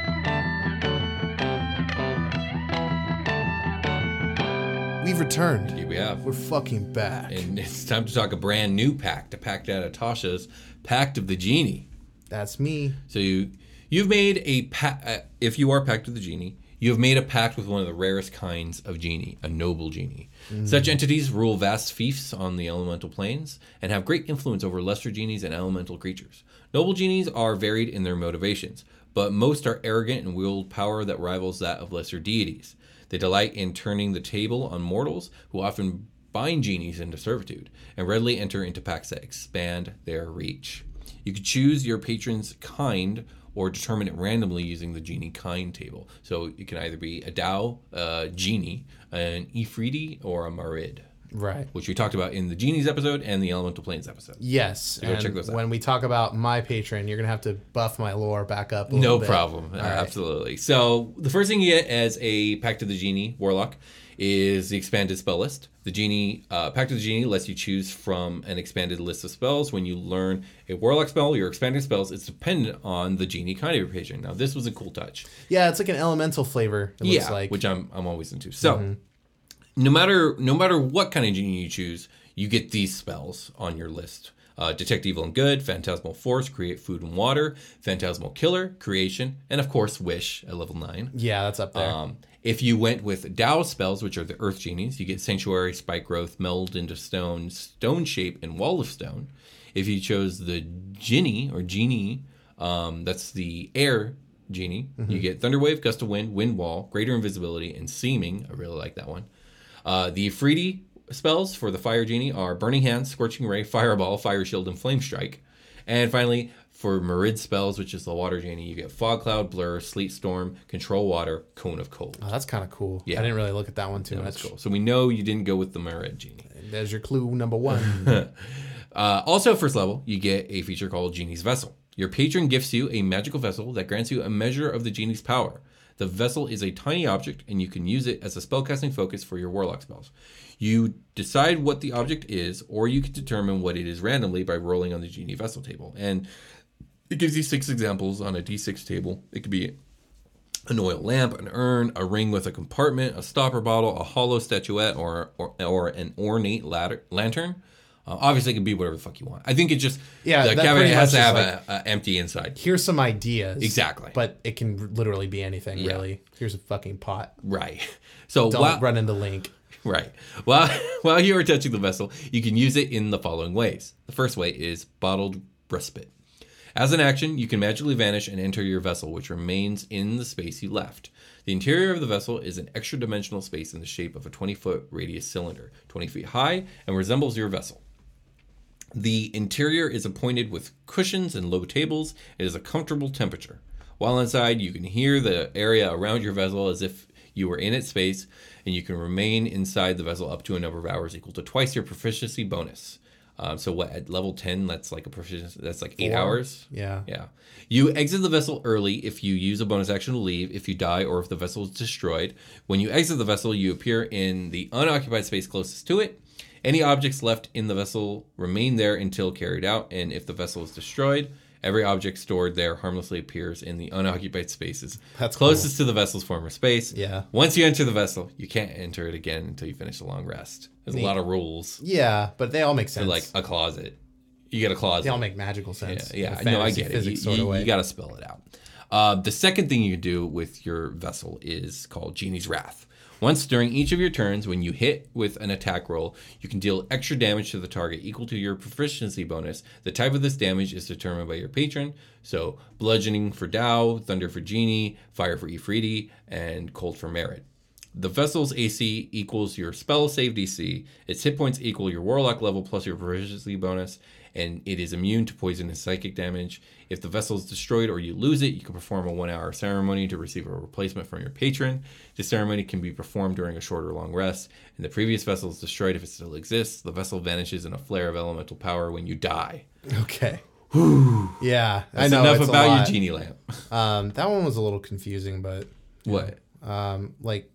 We've returned.
Here we have.
We're fucking back.
And it's time to talk a brand new pact, a pact out of Tasha's Pact of the Genie.
That's me.
So you, you've made a pact, uh, if you are Pact of the Genie, you have made a pact with one of the rarest kinds of genie, a noble genie.
Mm.
Such entities rule vast fiefs on the elemental planes and have great influence over lesser genies and elemental creatures. Noble genies are varied in their motivations, but most are arrogant and wield power that rivals that of lesser deities. They delight in turning the table on mortals, who often bind genies into servitude, and readily enter into pacts that expand their reach. You could choose your patron's kind or determine it randomly using the genie kind table. So it can either be a Dao, a genie, an Ifriti, or a Marid,
Right.
which we talked about in the genies episode and the elemental planes episode.
Yes.
go
and
check those out.
when we talk about my patron, you're going to have to buff my lore back up a
No
little bit.
problem. Uh,
All right.
Absolutely. So the first thing you get as a Pact of the Genie Warlock is the expanded spell list. The Genie, uh, Pact of the Genie lets you choose from an expanded list of spells. When you learn a Warlock spell, your expanded spells, it's dependent on the Genie kind of your patron. Now, this was a cool touch.
Yeah, it's like an elemental flavor, it
yeah,
looks like.
which I'm I'm always into. So, no matter no matter what kind of genie you choose, you get these spells on your list. Uh, Detect Evil and Good, Phantasmal Force, Create Food and Water, Phantasmal Killer, Creation, and of course Wish at level nine.
Yeah, that's up there.
Um, if you went with Dao spells, which are the Earth Genies, you get Sanctuary, Spike Growth, Meld into Stone, Stone Shape, and Wall of Stone. If you chose the Genie or Genie Um, that's the air genie.
Mm-hmm.
You get Thunder Wave, Gust of Wind, Wind Wall, Greater Invisibility, and Seeming. I really like that one. Uh, the Ifriti spells for the Fire Genie are Burning Hands, Scorching Ray, Fireball, Fire Shield, and Flame Strike. And finally, for Marid spells, which is the Water Genie, you get Fog Cloud, Blur, Sleet Storm, Control Water, Cone of Cold.
Oh, that's kind of cool.
Yeah.
I didn't really look at that one too
Yeah,
much.
that's cool. So we know you didn't go with the Marid Genie.
There's your clue number one.
Uh, also, first level, you get a feature called Genie's Vessel. Your patron gifts you a magical vessel that grants you a measure of the genie's power. The vessel is a tiny object, and you can use it as a spellcasting focus for your warlock spells. You decide what the object is, or you can determine what it is randomly by rolling on the Genie Vessel table. And it gives you six examples on a d six table. It could be an oil lamp, an urn, a ring with a compartment, a stopper bottle, a hollow statuette, or or, or an ornate ladder, lantern. Uh, obviously, it can be whatever the fuck you want. I think it just,
Yeah,
the
that
cabinet
pretty
has to
much
have
is
an empty inside.
Here's some ideas.
Exactly.
But it can literally be anything,
Yeah.
really. Here's a fucking pot.
Right. So
Don't
while,
run into Link.
Right. While, while you are touching the vessel, you can use it in the following ways. The first way is Bottled Respite. As an action, you can magically vanish and enter your vessel, which remains in the space you left. The interior of the vessel is an extra dimensional space in the shape of a twenty-foot radius cylinder, twenty feet high, and resembles your vessel. The interior is appointed with cushions and low tables. It is a comfortable temperature. While inside, you can hear the area around your vessel as if you were in its space, and you can remain inside the vessel up to a number of hours equal to twice your proficiency bonus. Um, so what, at level ten, that's like a proficiency, that's like eight
Four.
hours?
Yeah.
Yeah. You exit the vessel early if you use a bonus action to leave, if you die, or if the vessel is destroyed. When you exit the vessel, you appear in the unoccupied space closest to it. Any objects left in the vessel remain there until carried out, and if the vessel is destroyed, every object stored there harmlessly appears in the unoccupied spaces
That's
closest to the vessel's former space.
Yeah.
Once you enter the vessel, you can't enter it again until you finish a long rest. There's
Neat.
a lot of rules.
Yeah, but they all make sense.
They're like a closet. You get a closet.
they all make magical sense.
Yeah, yeah.
in a
No, I
fantasy
get it.
physics
You,
sort of
you,
way.
you got to spell it out. Uh, the second thing you can do with your vessel is called Genie's Wrath. Once during each of your turns, when you hit with an attack roll, you can deal extra damage to the target equal to your proficiency bonus. The type of this damage is determined by your patron. So, bludgeoning for Dao, thunder for Genie, fire for Ifriti, and cold for Merit. The vessel's A C equals your spell save D C. Its hit points equal your warlock level plus your proficiency bonus, and it is immune to poison and psychic damage. If the vessel is destroyed or you lose it, you can perform a one-hour ceremony to receive a replacement from your patron. This ceremony can be performed during a short or long rest, and the previous vessel is destroyed if it still exists. The vessel vanishes in a flare of elemental power when you die.
Okay. Yeah,
That's
I know.
enough
it's a
about your
lot.
Genie lamp.
Um, that one was a little confusing, but
What?
um, like,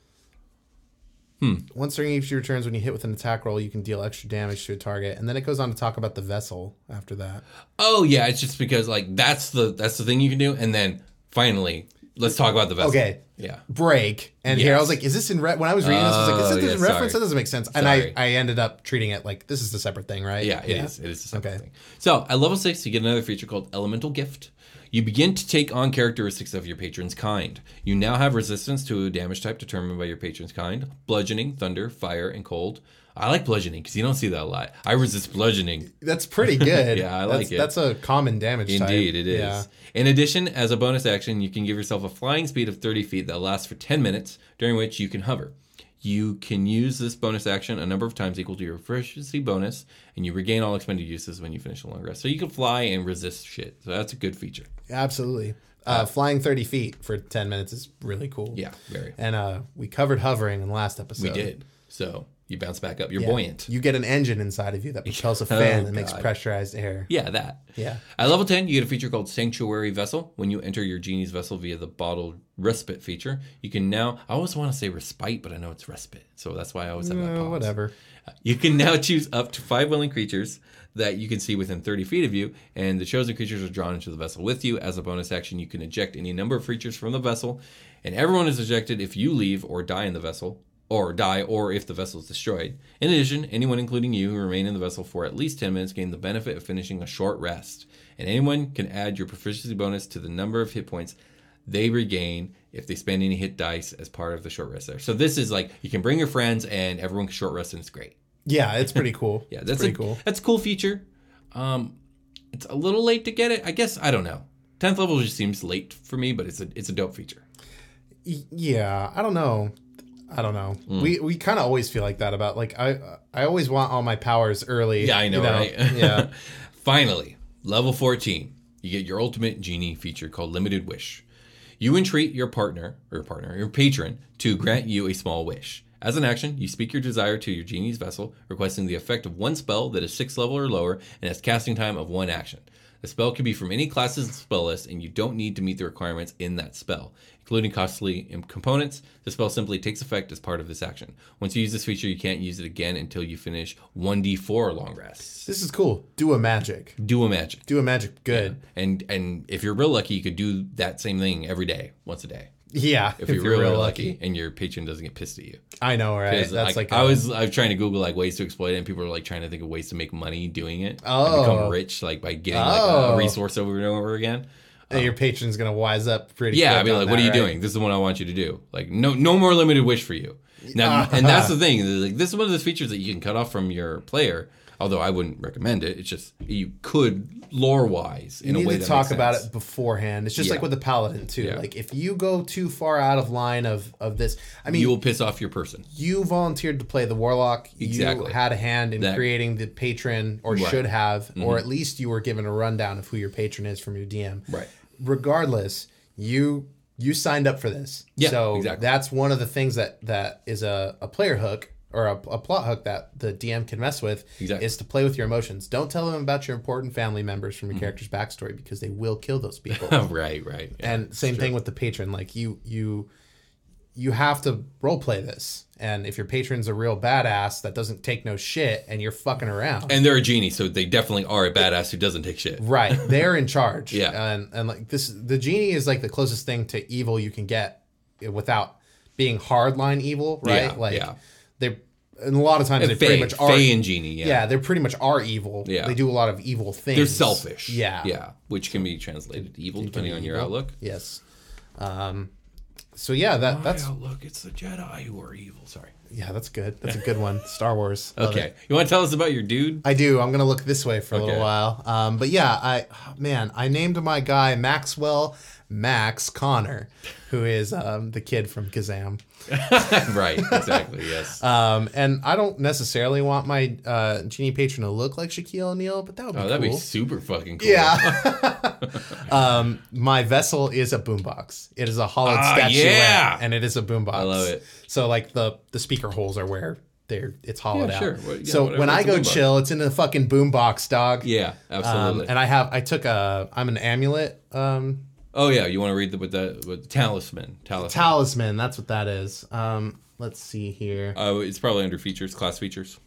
Hmm.
once during each of your turns, when you hit with an attack roll, you can deal extra damage to a target, and then it goes on to talk about the vessel after that.
Oh yeah, it's just because like that's the that's the thing you can do, and then finally let's talk about the vessel.
Okay.
Yeah.
Break, and here I
Yes.
was like, "Is this in re-? When I was reading this, I was like, "Is
Oh,
this in
yeah,
reference?
sorry.
That doesn't make sense." And I,
Sorry.
I ended up treating it like this is a separate thing, right?
Yeah, it is. It is a separate
Okay.
thing. So at level six, you get another feature called Elemental Gift. You begin to take on characteristics of your patron's kind. You now have resistance to a damage type determined by your patron's kind: bludgeoning, thunder, fire, and cold. I like bludgeoning because you don't see that a lot. I resist bludgeoning.
That's pretty good.
Yeah, I
that's,
like it.
That's a common damage type.
Indeed, it is.
Yeah.
In addition, as a bonus action, you can give yourself a flying speed of thirty feet that lasts for ten minutes, during which you can hover. You can use this bonus action a number of times equal to your proficiency bonus, and you regain all expended uses when you finish a long rest. So you can fly and resist shit. So that's a good feature.
Absolutely. Uh, flying thirty feet for ten minutes is really cool.
Yeah, very.
And uh, we covered hovering in the last episode.
We did. So you bounce back up. You're
Yeah.
buoyant.
You get an engine inside of you that propels a fan
Oh,
that makes
God.
pressurized air.
Yeah, that.
Yeah.
At level ten, you get a feature called Sanctuary Vessel. When you enter your Genie's Vessel via the Bottled Respite feature, you can now... I always want to say Respite, but I know it's Respite. So that's why I always have that
Uh,
pause.
whatever.
You can now choose up to five willing creatures that you can see within thirty feet of you, and the chosen creatures are drawn into the vessel with you. As a bonus action, you can eject any number of creatures from the vessel, and everyone is ejected if you leave or die in the vessel, or die, or if the vessel is destroyed. In addition, anyone, including you, who remain in the vessel for at least ten minutes gain the benefit of finishing a short rest, and anyone can add your proficiency bonus to the number of hit points they regain if they spend any hit dice as part of the short rest there. So this is like, you can bring your friends, and everyone can short rest, and it's great.
Yeah, it's pretty cool.
Yeah,
It's
that's
pretty
a,
cool.
That's a cool feature. Um, it's a little late to get it. I guess I don't know. tenth level just seems late for me, but it's a it's a dope feature.
Yeah, I don't know. I don't know. Mm. We we kind of always feel like that about like I I always want all my powers early.
Yeah, I know, you know? right?
Yeah.
Finally, level fourteen, you get your ultimate genie feature called Limited Wish. You entreat your partner or your partner, your patron, to grant you a small wish. As an action, you speak your desire to your genie's vessel, requesting the effect of one spell that is sixth level or lower and has casting time of one action. The spell can be from any class's spell list, and you don't need to meet the requirements in that spell, including costly components. The spell simply takes effect as part of this action. Once you use this feature, you can't use it again until you finish one d four long rests.
This is cool. Do a magic.
Do a magic.
Do a magic. Good.
Yeah. And and if you're real lucky, you could do that same thing every day, once a day.
Yeah,
if, if you're, you're real, real lucky. lucky, and your patron doesn't get pissed at you.
I know, right?
That's like, like a, I was I was trying to Google like ways to exploit it, and people were like trying to think of ways to make money doing it.
Oh,
and become rich like by getting like
oh.
a resource over and over again.
And um, your patron's gonna wise up pretty.
Yeah,
quick
I'd be like,
that,
"What are you
right?
doing? This is what I want you to do. Like, no, no more limited wish for you." Now, uh, and that's the thing. Like, this is one of those features that you can cut off from your player. Although I wouldn't recommend it. It's just you could lore wise in
you
a way
need
that
to talk
makes
about
sense.
it beforehand. It's just
Yeah.
like with the paladin too.
Yeah.
Like if you go too far out of line of of this, I mean,
you will piss off your person.
You volunteered to play the warlock.
Exactly.
You had a hand in
That-
creating the patron, or
Right.
should have,
Mm-hmm.
or at least you were given a rundown of who your patron is from your D M.
Right.
Regardless, you you signed up for this.
Yeah,
So
exactly.
that's one of the things that that is a, a player hook or a, a plot hook that the D M can mess with.
Exactly.
Is to play with your emotions. Don't tell them about your important family members from your
Mm-hmm.
character's backstory because they will kill those people.
right, right. Yeah,
And same
it's
thing
true.
with the patron. Like you, you, you have to role play this. And if your patron's a real badass that doesn't take no shit, and you're fucking around,
And they're a genie, so they definitely are a badass who doesn't take shit.
right, they're in charge.
Yeah.
And and like this, the genie is like the closest thing to evil you can get without being hardline evil, right?
Yeah,
like
yeah.
they, and a lot of times
And
they
Fae,
pretty much are.
Fae and genie, yeah.
Yeah, they pretty much are evil.
Yeah.
They do a lot of evil things.
They're selfish.
Yeah.
Yeah. Which can be translated to evil depending on your
Evil.
outlook.
Yes. Um. So yeah, that that's
My outlook, it's the Jedi who are evil. Sorry.
yeah, that's good. That's a good one. Star Wars. Love
Okay.
it.
You want to tell us about your dude?
I do. I'm gonna look this way for a
Okay.
little while. Um, but yeah, I man, I named my guy Maxwell Max Connor, who is um, the kid from Kazam.
Right. Exactly. Yes.
Um, and I don't necessarily want my uh, genie patron to look like Shaquille O'Neal, but that would be
oh,
cool.
that'd be super fucking cool.
Yeah. um, my vessel is a boombox. It is a hollowed
Ah,
statuette,
yeah.
and it is a boombox.
I love it.
So like the the speaker holes are where they're it's hollowed
Yeah,
out.
sure. Well, yeah,
so
whatever.
when I
It's a
go
boombox.
chill, it's in the fucking boombox, dog.
Yeah.
Um,
Absolutely.
and I have I took a I'm an amulet um,
oh yeah. You want to read the with the with talisman? Talisman.
talisman. That's what that is. Um, let's see here.
Oh, it's probably under features, class features.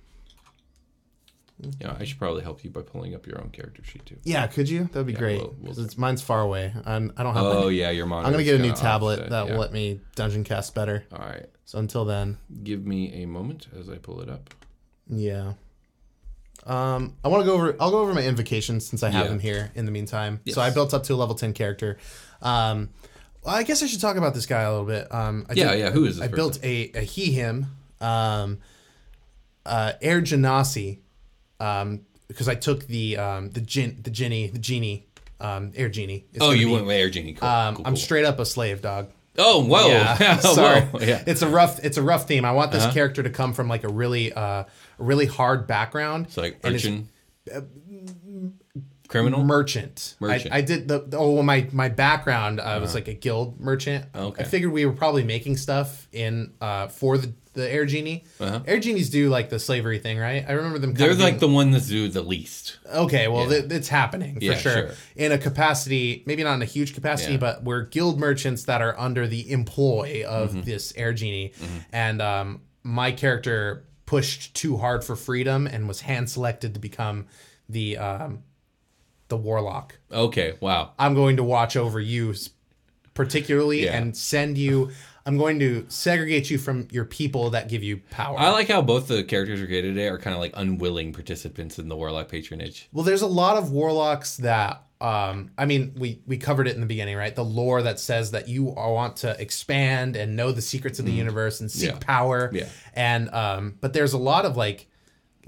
Yeah, I should probably help you by pulling up your own character sheet too.
Yeah, could you? That'd be
Yeah,
great.
we'll- we'll
'Cause it's, mine's far away. I'm, I don't have.
Oh
my,
yeah, your monitor.
I'm gonna get a new tablet that will let me dungeon cast better.
All right,
So until then,
give me a moment as I pull it up.
yeah. Um, I want to go over. I'll go over my invocations since I have
Yeah.
them here. In the meantime,
Yes.
so I built up to a level ten character. Um, well, I guess I should talk about this guy a little bit. Um, I
Yeah,
did-
yeah. Who is this
I
person?
built a, a he him, um, uh, Air Genasi, um, because I took the um the gin the genie the genie um Air Genie. It's
Oh,
gonna
you
be-
went with Air Genie. Cool.
Um,
cool,
I'm
cool.
straight up a slave dog.
Oh, whoa.
Yeah,
Whoa.
sorry.
Yeah.
It's a rough. It's a rough theme. I want this
Uh-huh.
character to come from like a really, uh, a really hard background.
It's like
and it's
urchin. Criminal.
merchant.
Merchant.
I, I did the, the oh well, my my background. I was like a guild merchant.
Okay.
I figured we were probably making stuff in uh for the the Air Genie.
Uh-huh.
Air Genies do like the slavery thing, right? I remember them. Kind
They're
of
like
being,
the one that's do the least.
Okay, well,
Yeah.
th- it's happening for
Yeah,
sure.
sure.
In a capacity, maybe not in a huge capacity,
Yeah.
but we're guild merchants that are under the employ of
Mm-hmm.
this Air Genie. And um, my character pushed too hard for freedom and was hand selected to become the um, the warlock.
Okay. Wow.
I'm going to watch over you s- particularly
Yeah.
and send you. I'm going to segregate you from your people that give you power.
I like how both the characters we created today are kind of like unwilling participants in the Warlock patronage.
Well, there's a lot of warlocks that, um, I mean, we, we covered it in the beginning, right? The lore that says that you want to expand and know the secrets of the universe and seek
Yeah.
power.
Yeah.
And, um, but there's a lot of like, like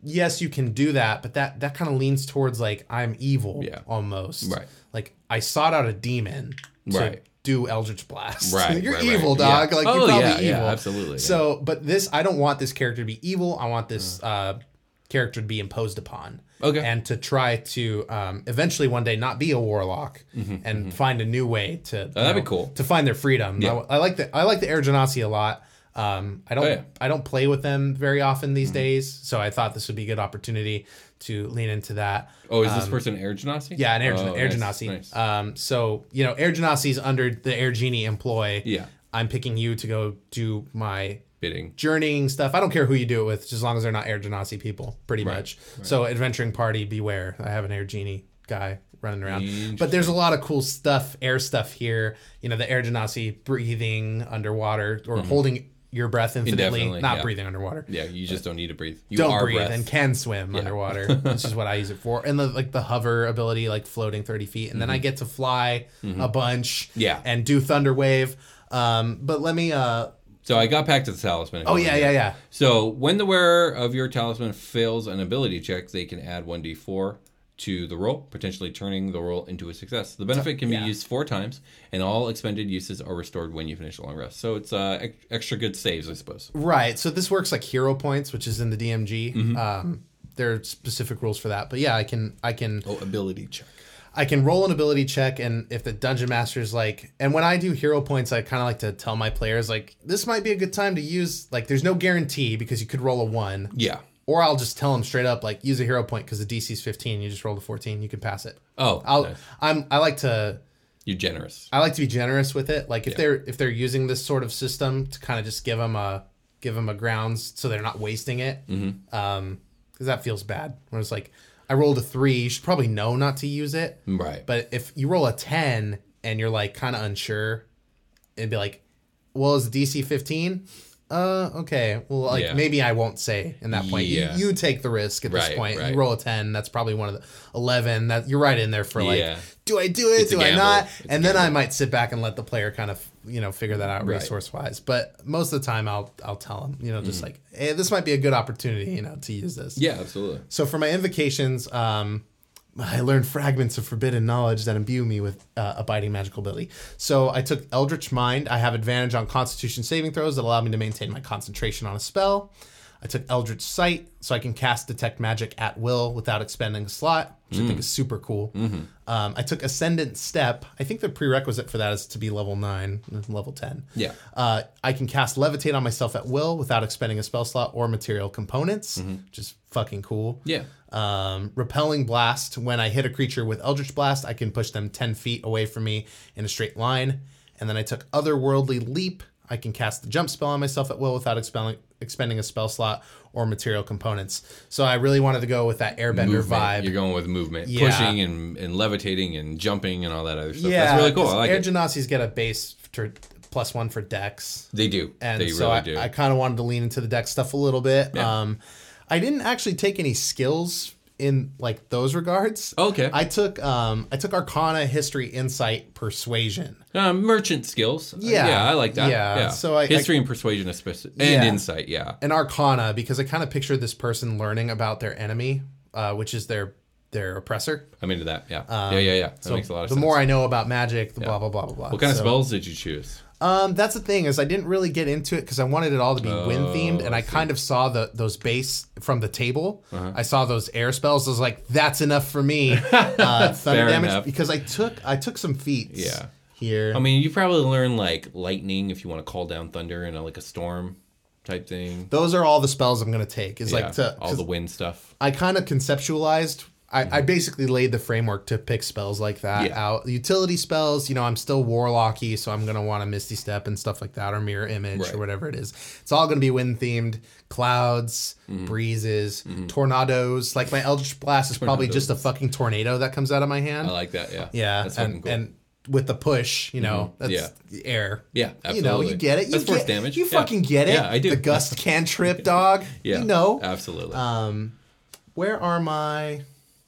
yes, you can do that, but that that kind of leans towards like I'm evil
Yeah.
almost.
Right.
Like I sought out a demon to
Right.
do Eldritch Blast.
Right,
You're
right,
evil,
right.
dog.
Yeah.
Like
Oh,
you're probably
yeah,
evil.
yeah, absolutely, yeah.
So, but this, I don't want this character to be evil. I want this uh, character to be imposed upon.
Okay.
And to try to um, eventually one day not be a warlock and find a new way to you
Mm-hmm, that'd be
know,
cool.
to find their freedom.
Yeah.
I, I like the I like the Air Genasi a lot. Um, I don't
Oh, yeah.
I don't play with them very often these days, so I thought this would be a good opportunity to lean into that.
Oh, is this person Air Genasi?
Yeah, an Air,
oh,
Air
nice,
Genasi.
nice.
Um, so you know, Air Genasi's under the Air Genie employ.
Yeah.
I'm picking you to go do my
Bidding.
journeying stuff. I don't care who you do it with, just as long as they're not Air Genasi people, pretty
Right,
much. So adventuring party, beware. I have an Air Genie guy running around.
Interesting.
But there's a lot of cool stuff, air stuff here. You know, the Air Genasi breathing underwater or holding your breath infinitely,
Indefinitely,
not
yeah.
breathing underwater.
Yeah, you just don't need to breathe. You
Don't
are
breathe
breath.
and can swim underwater. This is what I use it for. And the like the hover ability, like floating thirty feet. And then I get to fly a bunch
Mm-hmm. Yeah.
and do Thunder Wave. Um, but let me uh
So I got back to the talisman.
oh yeah, yeah, yeah.
So when the wearer of your talisman fails an ability check, they can add one d four to the roll, potentially turning the roll into a success. The benefit can be
yeah.
used four times, and all expended uses are restored when you finish a long rest. So it's uh, ex- extra good saves, I suppose.
Right. So this works like hero points, which is in the D M G.
Mm-hmm.
Um, there are specific rules for that. But yeah, I can I can
Oh, ability check.
I can roll an ability check, and if the dungeon master's like, and when I do hero points, I kind of like to tell my players like, this might be a good time to use. Like, there's no guarantee because you could roll a one.
Yeah.
Or I'll just tell them straight up, like, use a hero point because the D C is fifteen. You just rolled a fourteen. You can pass it.
Oh,
I'll.
nice.
I'm. I like to.
You're generous.
I like to be generous with it. Like if
Yeah.
they're if they're using this sort of system to kind of just give them a give them a grounds so they're not wasting it. Mm-hmm. Um, because that feels bad. When it's like I rolled a three, you should probably know not to use it.
Right.
But if you roll a ten and you're like kind of unsure, it'd be like, well, is the D C fifteen? Uh, okay. Well, like
Yeah.
maybe I won't say in that point.
Yeah.
You, you take the risk at this
Right,
point.
right.
You roll a ten. That's probably one of the eleven. That you're right in there for like,
Yeah.
do I do it?
It's a
do I
gamble.
not?
It's a
and then I
gamble.
might sit back and let the player kind of you know figure that out
Right.
resource wise. But most of the time, I'll I'll tell them you know just
Mm-hmm.
like, hey, this might be a good opportunity you know to use this.
Yeah, absolutely.
So for my invocations, um, I learned fragments of forbidden knowledge that imbue me with uh, abiding magical ability. So I took Eldritch Mind. I have advantage on Constitution saving throws that allow me to maintain my concentration on a spell. I took Eldritch Sight, so I can cast Detect Magic at will without expending a slot, which I think is super cool. Um, I took Ascendant Step. I think the prerequisite for that is to be level nine, level ten.
Yeah.
Uh, I can cast Levitate on myself at will without expending a spell slot or material components, which is fucking cool.
Yeah.
Um, Repelling Blast. When I hit a creature with Eldritch Blast, I can push them ten feet away from me in a straight line. And then I took Otherworldly Leap. I can cast the jump spell on myself at will without expelling, expending a spell slot or material components. So I really wanted to go with that Airbender
Movement.
vibe.
You're going with movement,
Yeah.
pushing and, and levitating and jumping and all that other stuff.
yeah,
That's really cool. I
'cause
like
Air
it.
Genasi's get a base for plus one for Dex.
They do.
And
they
so
really
I,
do.
I kind of wanted to lean into the deck stuff a little bit.
Yeah.
Um, I didn't actually take any skills in like those regards.
Okay.
I took um, I took Arcana, History, Insight, Persuasion.
Um, merchant skills.
Yeah.
yeah, I like that.
Yeah,
Yeah,
so I-
history and persuasion, especially, and
Yeah.
insight. Yeah,
And Arcana, because I kind of pictured this person learning about their enemy, uh, which is their their oppressor.
I'm into that. Yeah, yeah, yeah, yeah. That
So
makes a lot of
the
sense.
more I know about magic, the blah blah blah blah blah.
what kind of
So-
spells did you choose?
Um, that's the thing is I didn't really get into it because I wanted it all to be wind themed, and I,
I see.
kind of saw the those base from the table.
Uh-huh.
I saw those air spells. I was like, that's enough for me. Uh, thunder
Fair
damage
enough.
because I took I took some feats.
Yeah.
Here.
I mean, you probably learn like lightning if you want to call down thunder in a, like a storm type thing.
those are all the spells I'm gonna take. Is
Yeah,
like to
all
'cause
the wind stuff.
I kind of conceptualized. I,
Mm-hmm.
I basically laid the framework to pick spells like that
Yeah.
out. Utility spells, you know, I'm still warlocky, so I'm gonna want a Misty Step and stuff like that, or Mirror Image,
Right.
or whatever it is. It's all gonna be wind themed. Clouds,
Mm-hmm.
breezes, tornadoes. Like my Eldritch Blast is probably just a fucking tornado that comes out of my hand.
I like that. Yeah,
yeah,
that's fucking
and
cool.
and with the push, you know, that's
Yeah.
the air.
Yeah,
You know, you
absolutely.
get it. You
That's force
get,
damage.
You
Yeah.
fucking get it.
Yeah, I do.
The gust cantrip, dog.
yeah,
You know.
absolutely.
Um, where are my?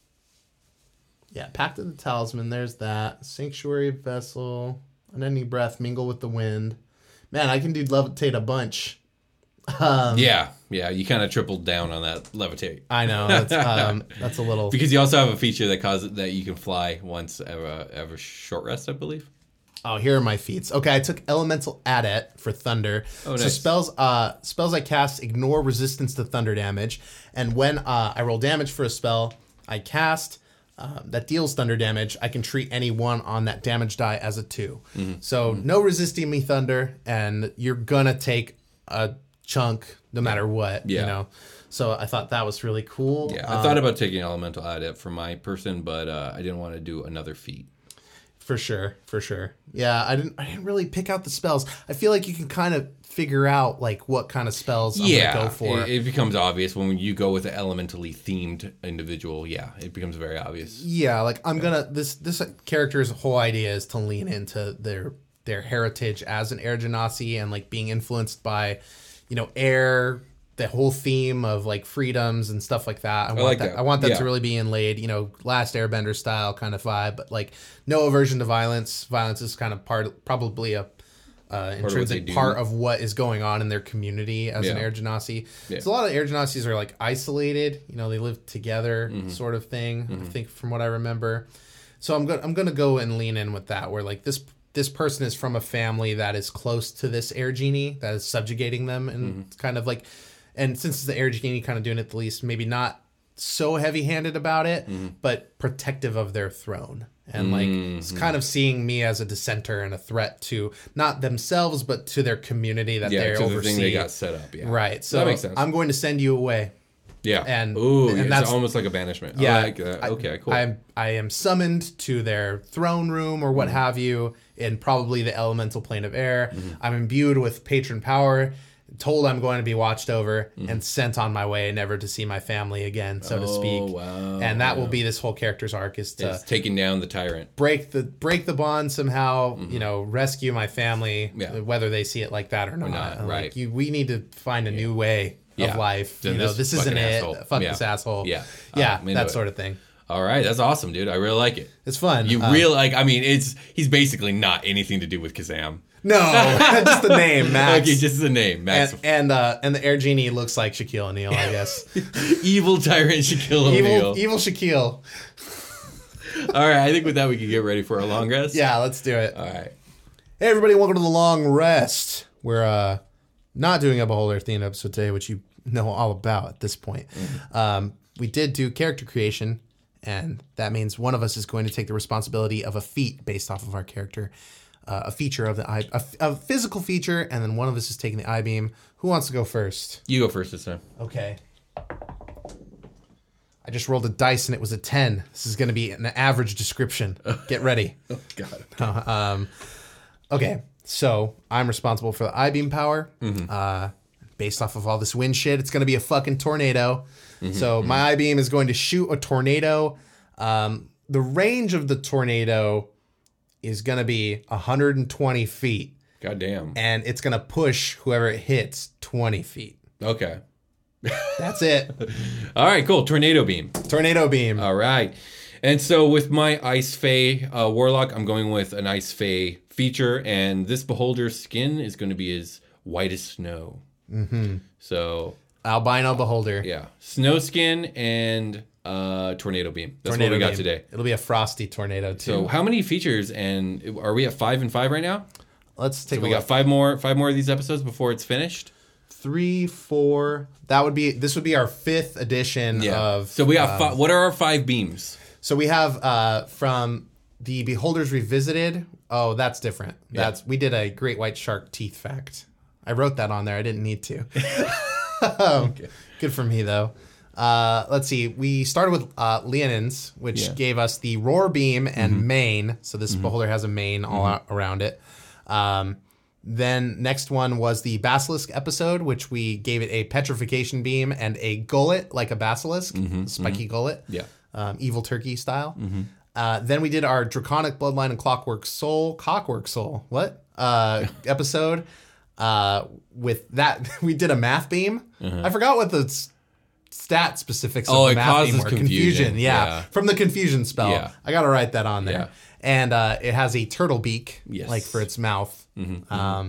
Yeah, Pact of the Talisman. There's that Sanctuary Vessel. Unending Breath. Mingle with the Wind. Man, I can do levitate a bunch. Um,
yeah, yeah. You kind of tripled down on that levitate.
I know. That's, um, that's a little...
Because you also have a feature that causes that you can fly once ever, ever short rest, I believe.
Oh, here are my feats. Okay, I took Elemental Adept for Thunder.
Oh,
So
nice.
spells uh, spells I cast ignore resistance to thunder damage. And when uh, I roll damage for a spell I cast uh, that deals thunder damage, I can treat any one on that damage die as a two.
Mm-hmm.
So no resisting me thunder, and you're going to take a chunk no matter what,
Yeah.
you know. So I thought that was really cool.
Yeah, I
Um,
thought about taking Elemental Adept for my person, but uh, I didn't want to do another feat.
For sure, for sure. Yeah, I didn't I didn't really pick out the spells. I feel like you can kind of figure out like what kind of spells I'm
yeah,
gonna go for.
It, it becomes obvious when you go with an elementally themed individual. Yeah, it becomes very obvious.
Yeah, like I'm gonna this this character's whole idea is to lean into their their heritage as an Air Genasi and like being influenced by, you know, air, the whole theme of like freedoms and stuff like that. I want
like
that,
that.
I want that
Yeah.
to really be inlaid, you know, Last Airbender style kind of vibe, but like no aversion to violence. Violence is kind of part probably a uh,
what
intrinsic
they do.
part of what is going on in their community as an
Yeah.
Air Genasi.
Yeah.
So a lot of Air Genasis are like isolated, you know, they live together
Mm-hmm.
sort of thing, I think from what I remember. So I'm going I'm going to go and lean in with that where like this this person is from a family that is close to this Air Genie that is subjugating them and
Mm-hmm.
it's kind of like and since it's the Air Genie kind of doing it the least, maybe not so heavy-handed about it,
Mm-hmm.
but protective of their throne. And like it's
Mm-hmm.
kind of seeing me as a dissenter and a threat to not themselves but to their community that
Yeah,
they
to the
oversee.
thing they got set up. Yeah,
Right. So
that makes sense.
I'm going to send you away.
yeah,
and-
ooh,
and
it's
that's-
almost like a banishment.
Yeah.
I like that. Okay, cool.
I, I'm I am summoned to their throne room or
Mm-hmm.
what have you in probably the elemental plane of air.
Mm-hmm.
I'm imbued with patron power, told I'm going to be watched over
Mm-hmm.
and sent on my way never to see my family again, so to speak.
Oh, wow,
And that will
wow.
be this whole character's arc is to
It's taking down the tyrant.
break the break the bond somehow, you know, rescue my family,
Mm-hmm. Yeah.
whether they see it like that or not.
not,
And,
right.
Like you, we need to find a new way
Yeah.
of life.
Then
you know,
this
this isn't
fucking
it.
asshole.
Fuck
Yeah.
this asshole.
Yeah.
Yeah,
I'm into
that
it.
sort of thing.
All right, that's awesome, dude. I really like it.
It's fun.
You
Uh,
real like? I mean, it's he's basically not anything to do with Kazam.
No, just the name, Max.
Okay, just the name, Max.
and and, uh, and the Air Genie looks like Shaquille O'Neal, I guess.
Evil tyrant Shaquille O'Neal.
evil, evil Shaquille.
All right, I think with that we can get ready for a long rest.
Yeah, let's do it.
All right.
Hey, everybody, welcome to the long rest. We're uh, not doing a Beholder themed episode today, which you know all about at this point.
Mm-hmm.
Um, we did do character creation, and that means one of us is going to take the responsibility of a feat based off of our character. Uh, a feature of the eye, a, a physical feature, and then one of us is taking the eye beam. Who wants to go first?
You go first this time.
Okay. I just rolled a dice and it was a ten. This is going to be an average description. Get ready.
Oh God.
um, okay, so I'm responsible for the I-beam power. Uh, based off of all this wind shit, it's going to be a fucking tornado. So my I-beam is going to shoot a tornado. Um, the range of the tornado is going to be one hundred twenty feet.
God damn.
And it's going to push whoever it hits twenty feet.
Okay.
That's it.
All right. Cool. Tornado beam.
Tornado beam.
All right. And so with my Ice Fae uh, Warlock, I'm going with an Ice Fae feature, and this Beholder's skin is going to be as white as snow. Mm-hmm. So
Albino Beholder.
yeah, snow skin and uh, tornado beam. That's
Tornado
what we got
beam.
today.
It'll be a frosty tornado too.
So how many features? And are we at five and five right now?
Let's take
So
a
we
look.
got five more, five more of these episodes before it's finished.
Three, four. That would be. This would be our fifth edition of.
So we got
um,
five. What are our five beams?
So we have uh, from the Beholders Revisited. Oh, that's different.
Yeah.
That's we did a great white shark teeth fact. I wrote that on there. I didn't need to. okay. Good for me though. Uh, let's see. We started with uh, Leonin's, which
Yeah.
gave us the roar beam and mane. So this beholder has a mane all out around it. Um, then next one was the basilisk episode, which we gave it a petrification beam and a gullet like a basilisk, spiky gullet.
Yeah.
Um, evil turkey style. Uh, then we did our draconic bloodline and clockwork soul, cockwork soul. What uh, episode? Uh, with that, we did a math beam. I forgot what the s- stat specifics of
Oh,
the
it
math beam
causes
were.
confusion.
Yeah.
Yeah.
from the confusion spell.
Yeah.
I got to write that on there.
Yeah.
And uh, it has a turtle beak,
Yes.
like for its mouth. Um,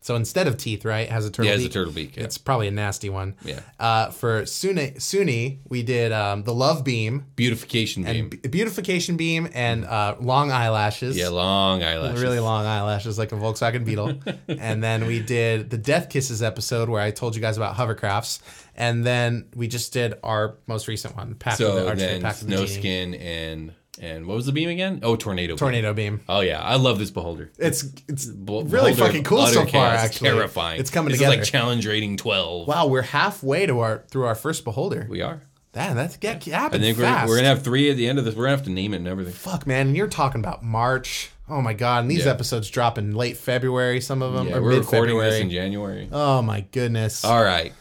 So instead of teeth, right, it has a turtle
Yeah,
beak.
it has a turtle beak, yeah.
It's probably a nasty one.
Yeah.
Uh, for Suni, Suni, we did um, the Love Beam.
Beautification beam.
And b- beautification beam and uh, long eyelashes.
Yeah, long eyelashes.
Really long eyelashes, like a Volkswagen Beetle. And then we did the Death Kisses episode where I told you guys about hovercrafts. And then we just did our most recent one, Pack
So
of the Archer,
then
Pack of the
Snow
Genie.
Skin and and what was the beam again? Oh, tornado.
Tornado
beam.
beam.
Oh yeah, I love this beholder.
It's it's
Be-
really
beholder
fucking
of
cool
utter
so far.
chaos. It's
Actually,
terrifying.
It's coming
this
together.
Is like challenge rating twelve.
Wow, we're halfway to our through our first beholder.
We are.
Damn, that's get
I
happened
think we're,
fast.
we're gonna have three at the end of this. We're gonna have to name it and everything.
Fuck, man, and you're talking about March. Oh my god, and these
Yeah.
episodes drop in late February. Some of them
Yeah,
or
we're
mid
recording this
February.
in January.
Oh my goodness.
All right.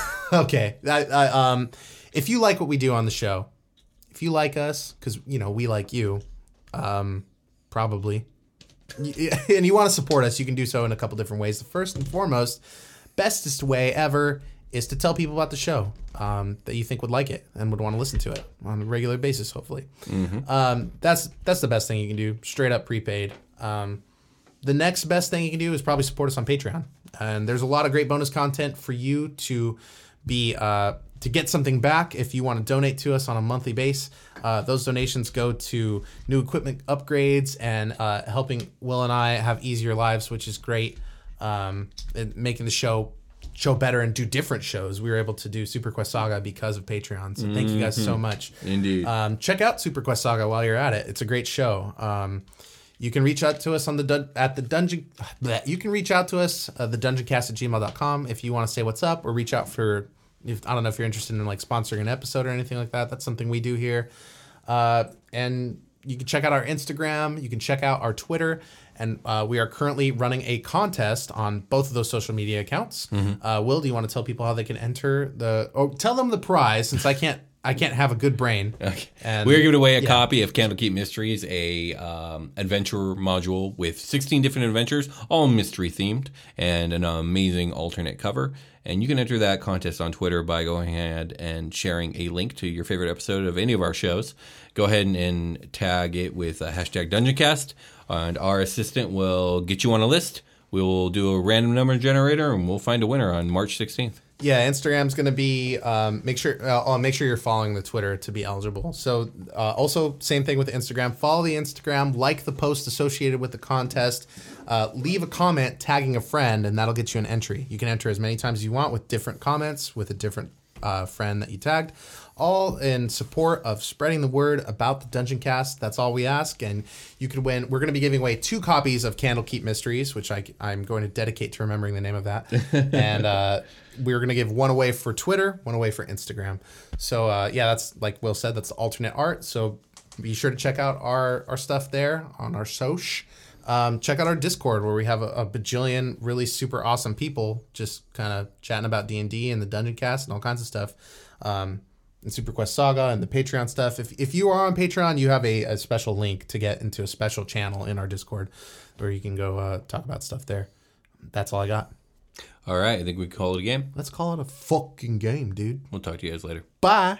Okay. I, I, um, if you like what we do on the show, if you like us, because you know we like you, um, probably, y- and you want to support us, you can do so in a couple different ways. The first and foremost, bestest way ever is to tell people about the show um, that you think would like it and would want to listen to it on a regular basis. Hopefully, um, that's that's the best thing you can do. Straight up prepaid. Um, the next best thing you can do is probably support us on Patreon, and there's a lot of great bonus content for you to be uh, to get something back if you want to donate to us on a monthly base. Uh, those donations go to new equipment upgrades and uh, helping Will and I have easier lives, which is great, um, and making the show show better and do different shows. We were able to do Super Quest Saga because of Patreon, so thank you guys so much.
Indeed.
Um, check out Super Quest Saga while you're at it. It's a great show. Um, you can reach out to us on the dun- at the dungeon. bleh. You can reach out to us uh, the dungeon cast at gmail dot com if you want to say what's up, or reach out for. If, I don't know if you're interested in like sponsoring an episode or anything like that. That's something we do here. Uh, and you can check out our Instagram. You can check out our Twitter. And uh, we are currently running a contest on both of those social media accounts. Uh, Will, do you want to tell people how they can enter the? Oh, tell them the prize, since I can't. I can't have a good brain.
Okay.
And,
We're giving away a
yeah.
copy of Candlekeep Mysteries, a um, adventure module with sixteen different adventures, all mystery themed, and an amazing alternate cover. And you can enter that contest on Twitter by going ahead and sharing a link to your favorite episode of any of our shows. Go ahead and, and tag it with a hashtag DungeonCast, and our assistant will get you on a list. We will do a random number generator, and we'll find a winner on March sixteenth.
Yeah, Instagram's going to be um, make sure uh, uh, make sure you're following the Twitter to be eligible. So uh, also same thing with Instagram. Follow the Instagram, like the post associated with the contest, uh, leave a comment tagging a friend, and that'll get you an entry. You can enter as many times as you want with different comments with a different uh, friend that you tagged, all in support of spreading the word about the Dungeon Cast. That's all we ask, and you can win. We're going to be giving away two copies of Candlekeep Mysteries, which I, I'm going to dedicate to remembering the name of that, and uh, we're going to give one away for Twitter, one away for Instagram. So uh, yeah, that's like Will said, that's alternate art. So be sure to check out our our stuff there on our soch. Um, check out our Discord where we have a, a bajillion really super awesome people just kind of chatting about D and D and the Dungeon Cast and all kinds of stuff. Um, and Super Quest Saga and the Patreon stuff. If if you are on Patreon, you have a, a special link to get into a special channel in our Discord where you can go uh, talk about stuff there. That's all I got.
All right, I think we call it a game.
Let's call it a fucking game, dude.
We'll talk to you guys later.
Bye.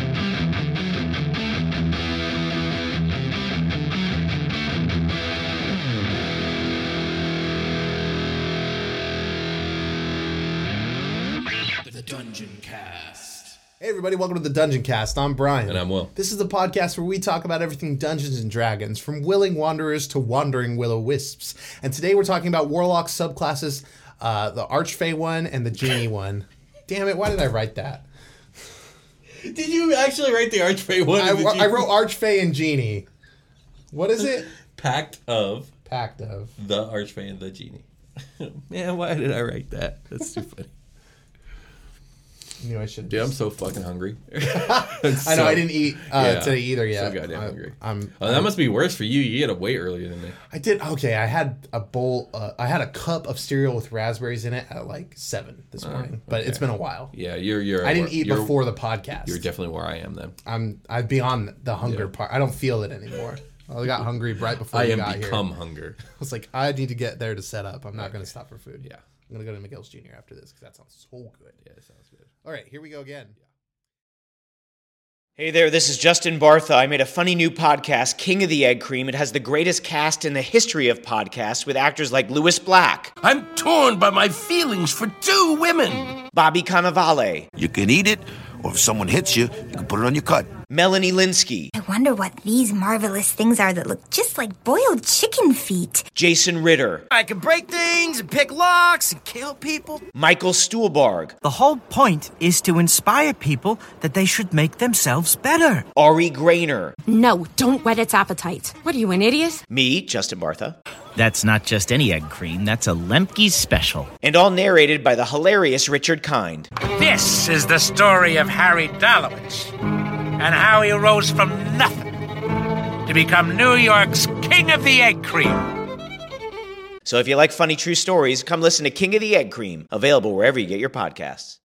The Dungeon Cast.
Hey everybody, welcome to the Dungeon Cast. I'm Brian.
And I'm Will.
This is the podcast where we talk about everything Dungeons and Dragons, from willing wanderers to wandering will-o-wisps. And today we're talking about warlock subclasses, uh, the Archfey one and the Genie one. Damn it, why did I write that?
Did you actually write the Archfey one?
I, I wrote Archfey and Genie. What is it?
Pact of
Pact of.
the Archfey and the Genie. Man, why did I write that? That's too funny.
I knew I should.
Dude, I'm so fucking hungry.
I know I didn't eat uh,
Yeah.
today either yet.
So goddamn
I,
hungry.
I'm.
Oh, that must be worse for you. You get up way earlier than me.
I did okay. I had a bowl. Uh, I had a cup of cereal with raspberries in it at like seven this morning, but it's been a while.
Yeah, you're you're.
I didn't eat
you're,
before the podcast.
You're definitely where I am then.
I'm I'm beyond the hunger
Yeah.
part. I don't feel it anymore. I got hungry right before
I
we
am
got
become
here.
hunger.
I was like, I need to get there to set up. I'm not going to stop for food.
Yeah.
I'm going to go to McGill's Junior after this because that sounds so good.
Yeah, it sounds good.
All right, here we go again.
Hey there, this is Justin Bartha. I made a funny new podcast, King of the Egg Cream. It has the greatest cast in the history of podcasts with actors like Louis Black.
I'm torn by my feelings for two women.
Bobby Cannavale.
You can eat it, or if someone hits you, you can put it on your cut.
Melanie Linsky.
I wonder what these marvelous things are that look just like boiled chicken feet.
Jason Ritter.
I can break things and pick locks and kill people.
Michael Stuhlbarg.
The whole point is to inspire people that they should make themselves better.
Ari Grainer.
No, don't whet its appetite. What are you, an idiot?
Me, Justin Bartha.
That's not just any egg cream, that's a Lemke's special.
And all narrated by the hilarious Richard Kind.
This is the story of Harry Dalowitz and how he rose from nothing to become New York's King of the Egg Cream.
So if you like funny true stories, come listen to King of the Egg Cream, available wherever you get your podcasts.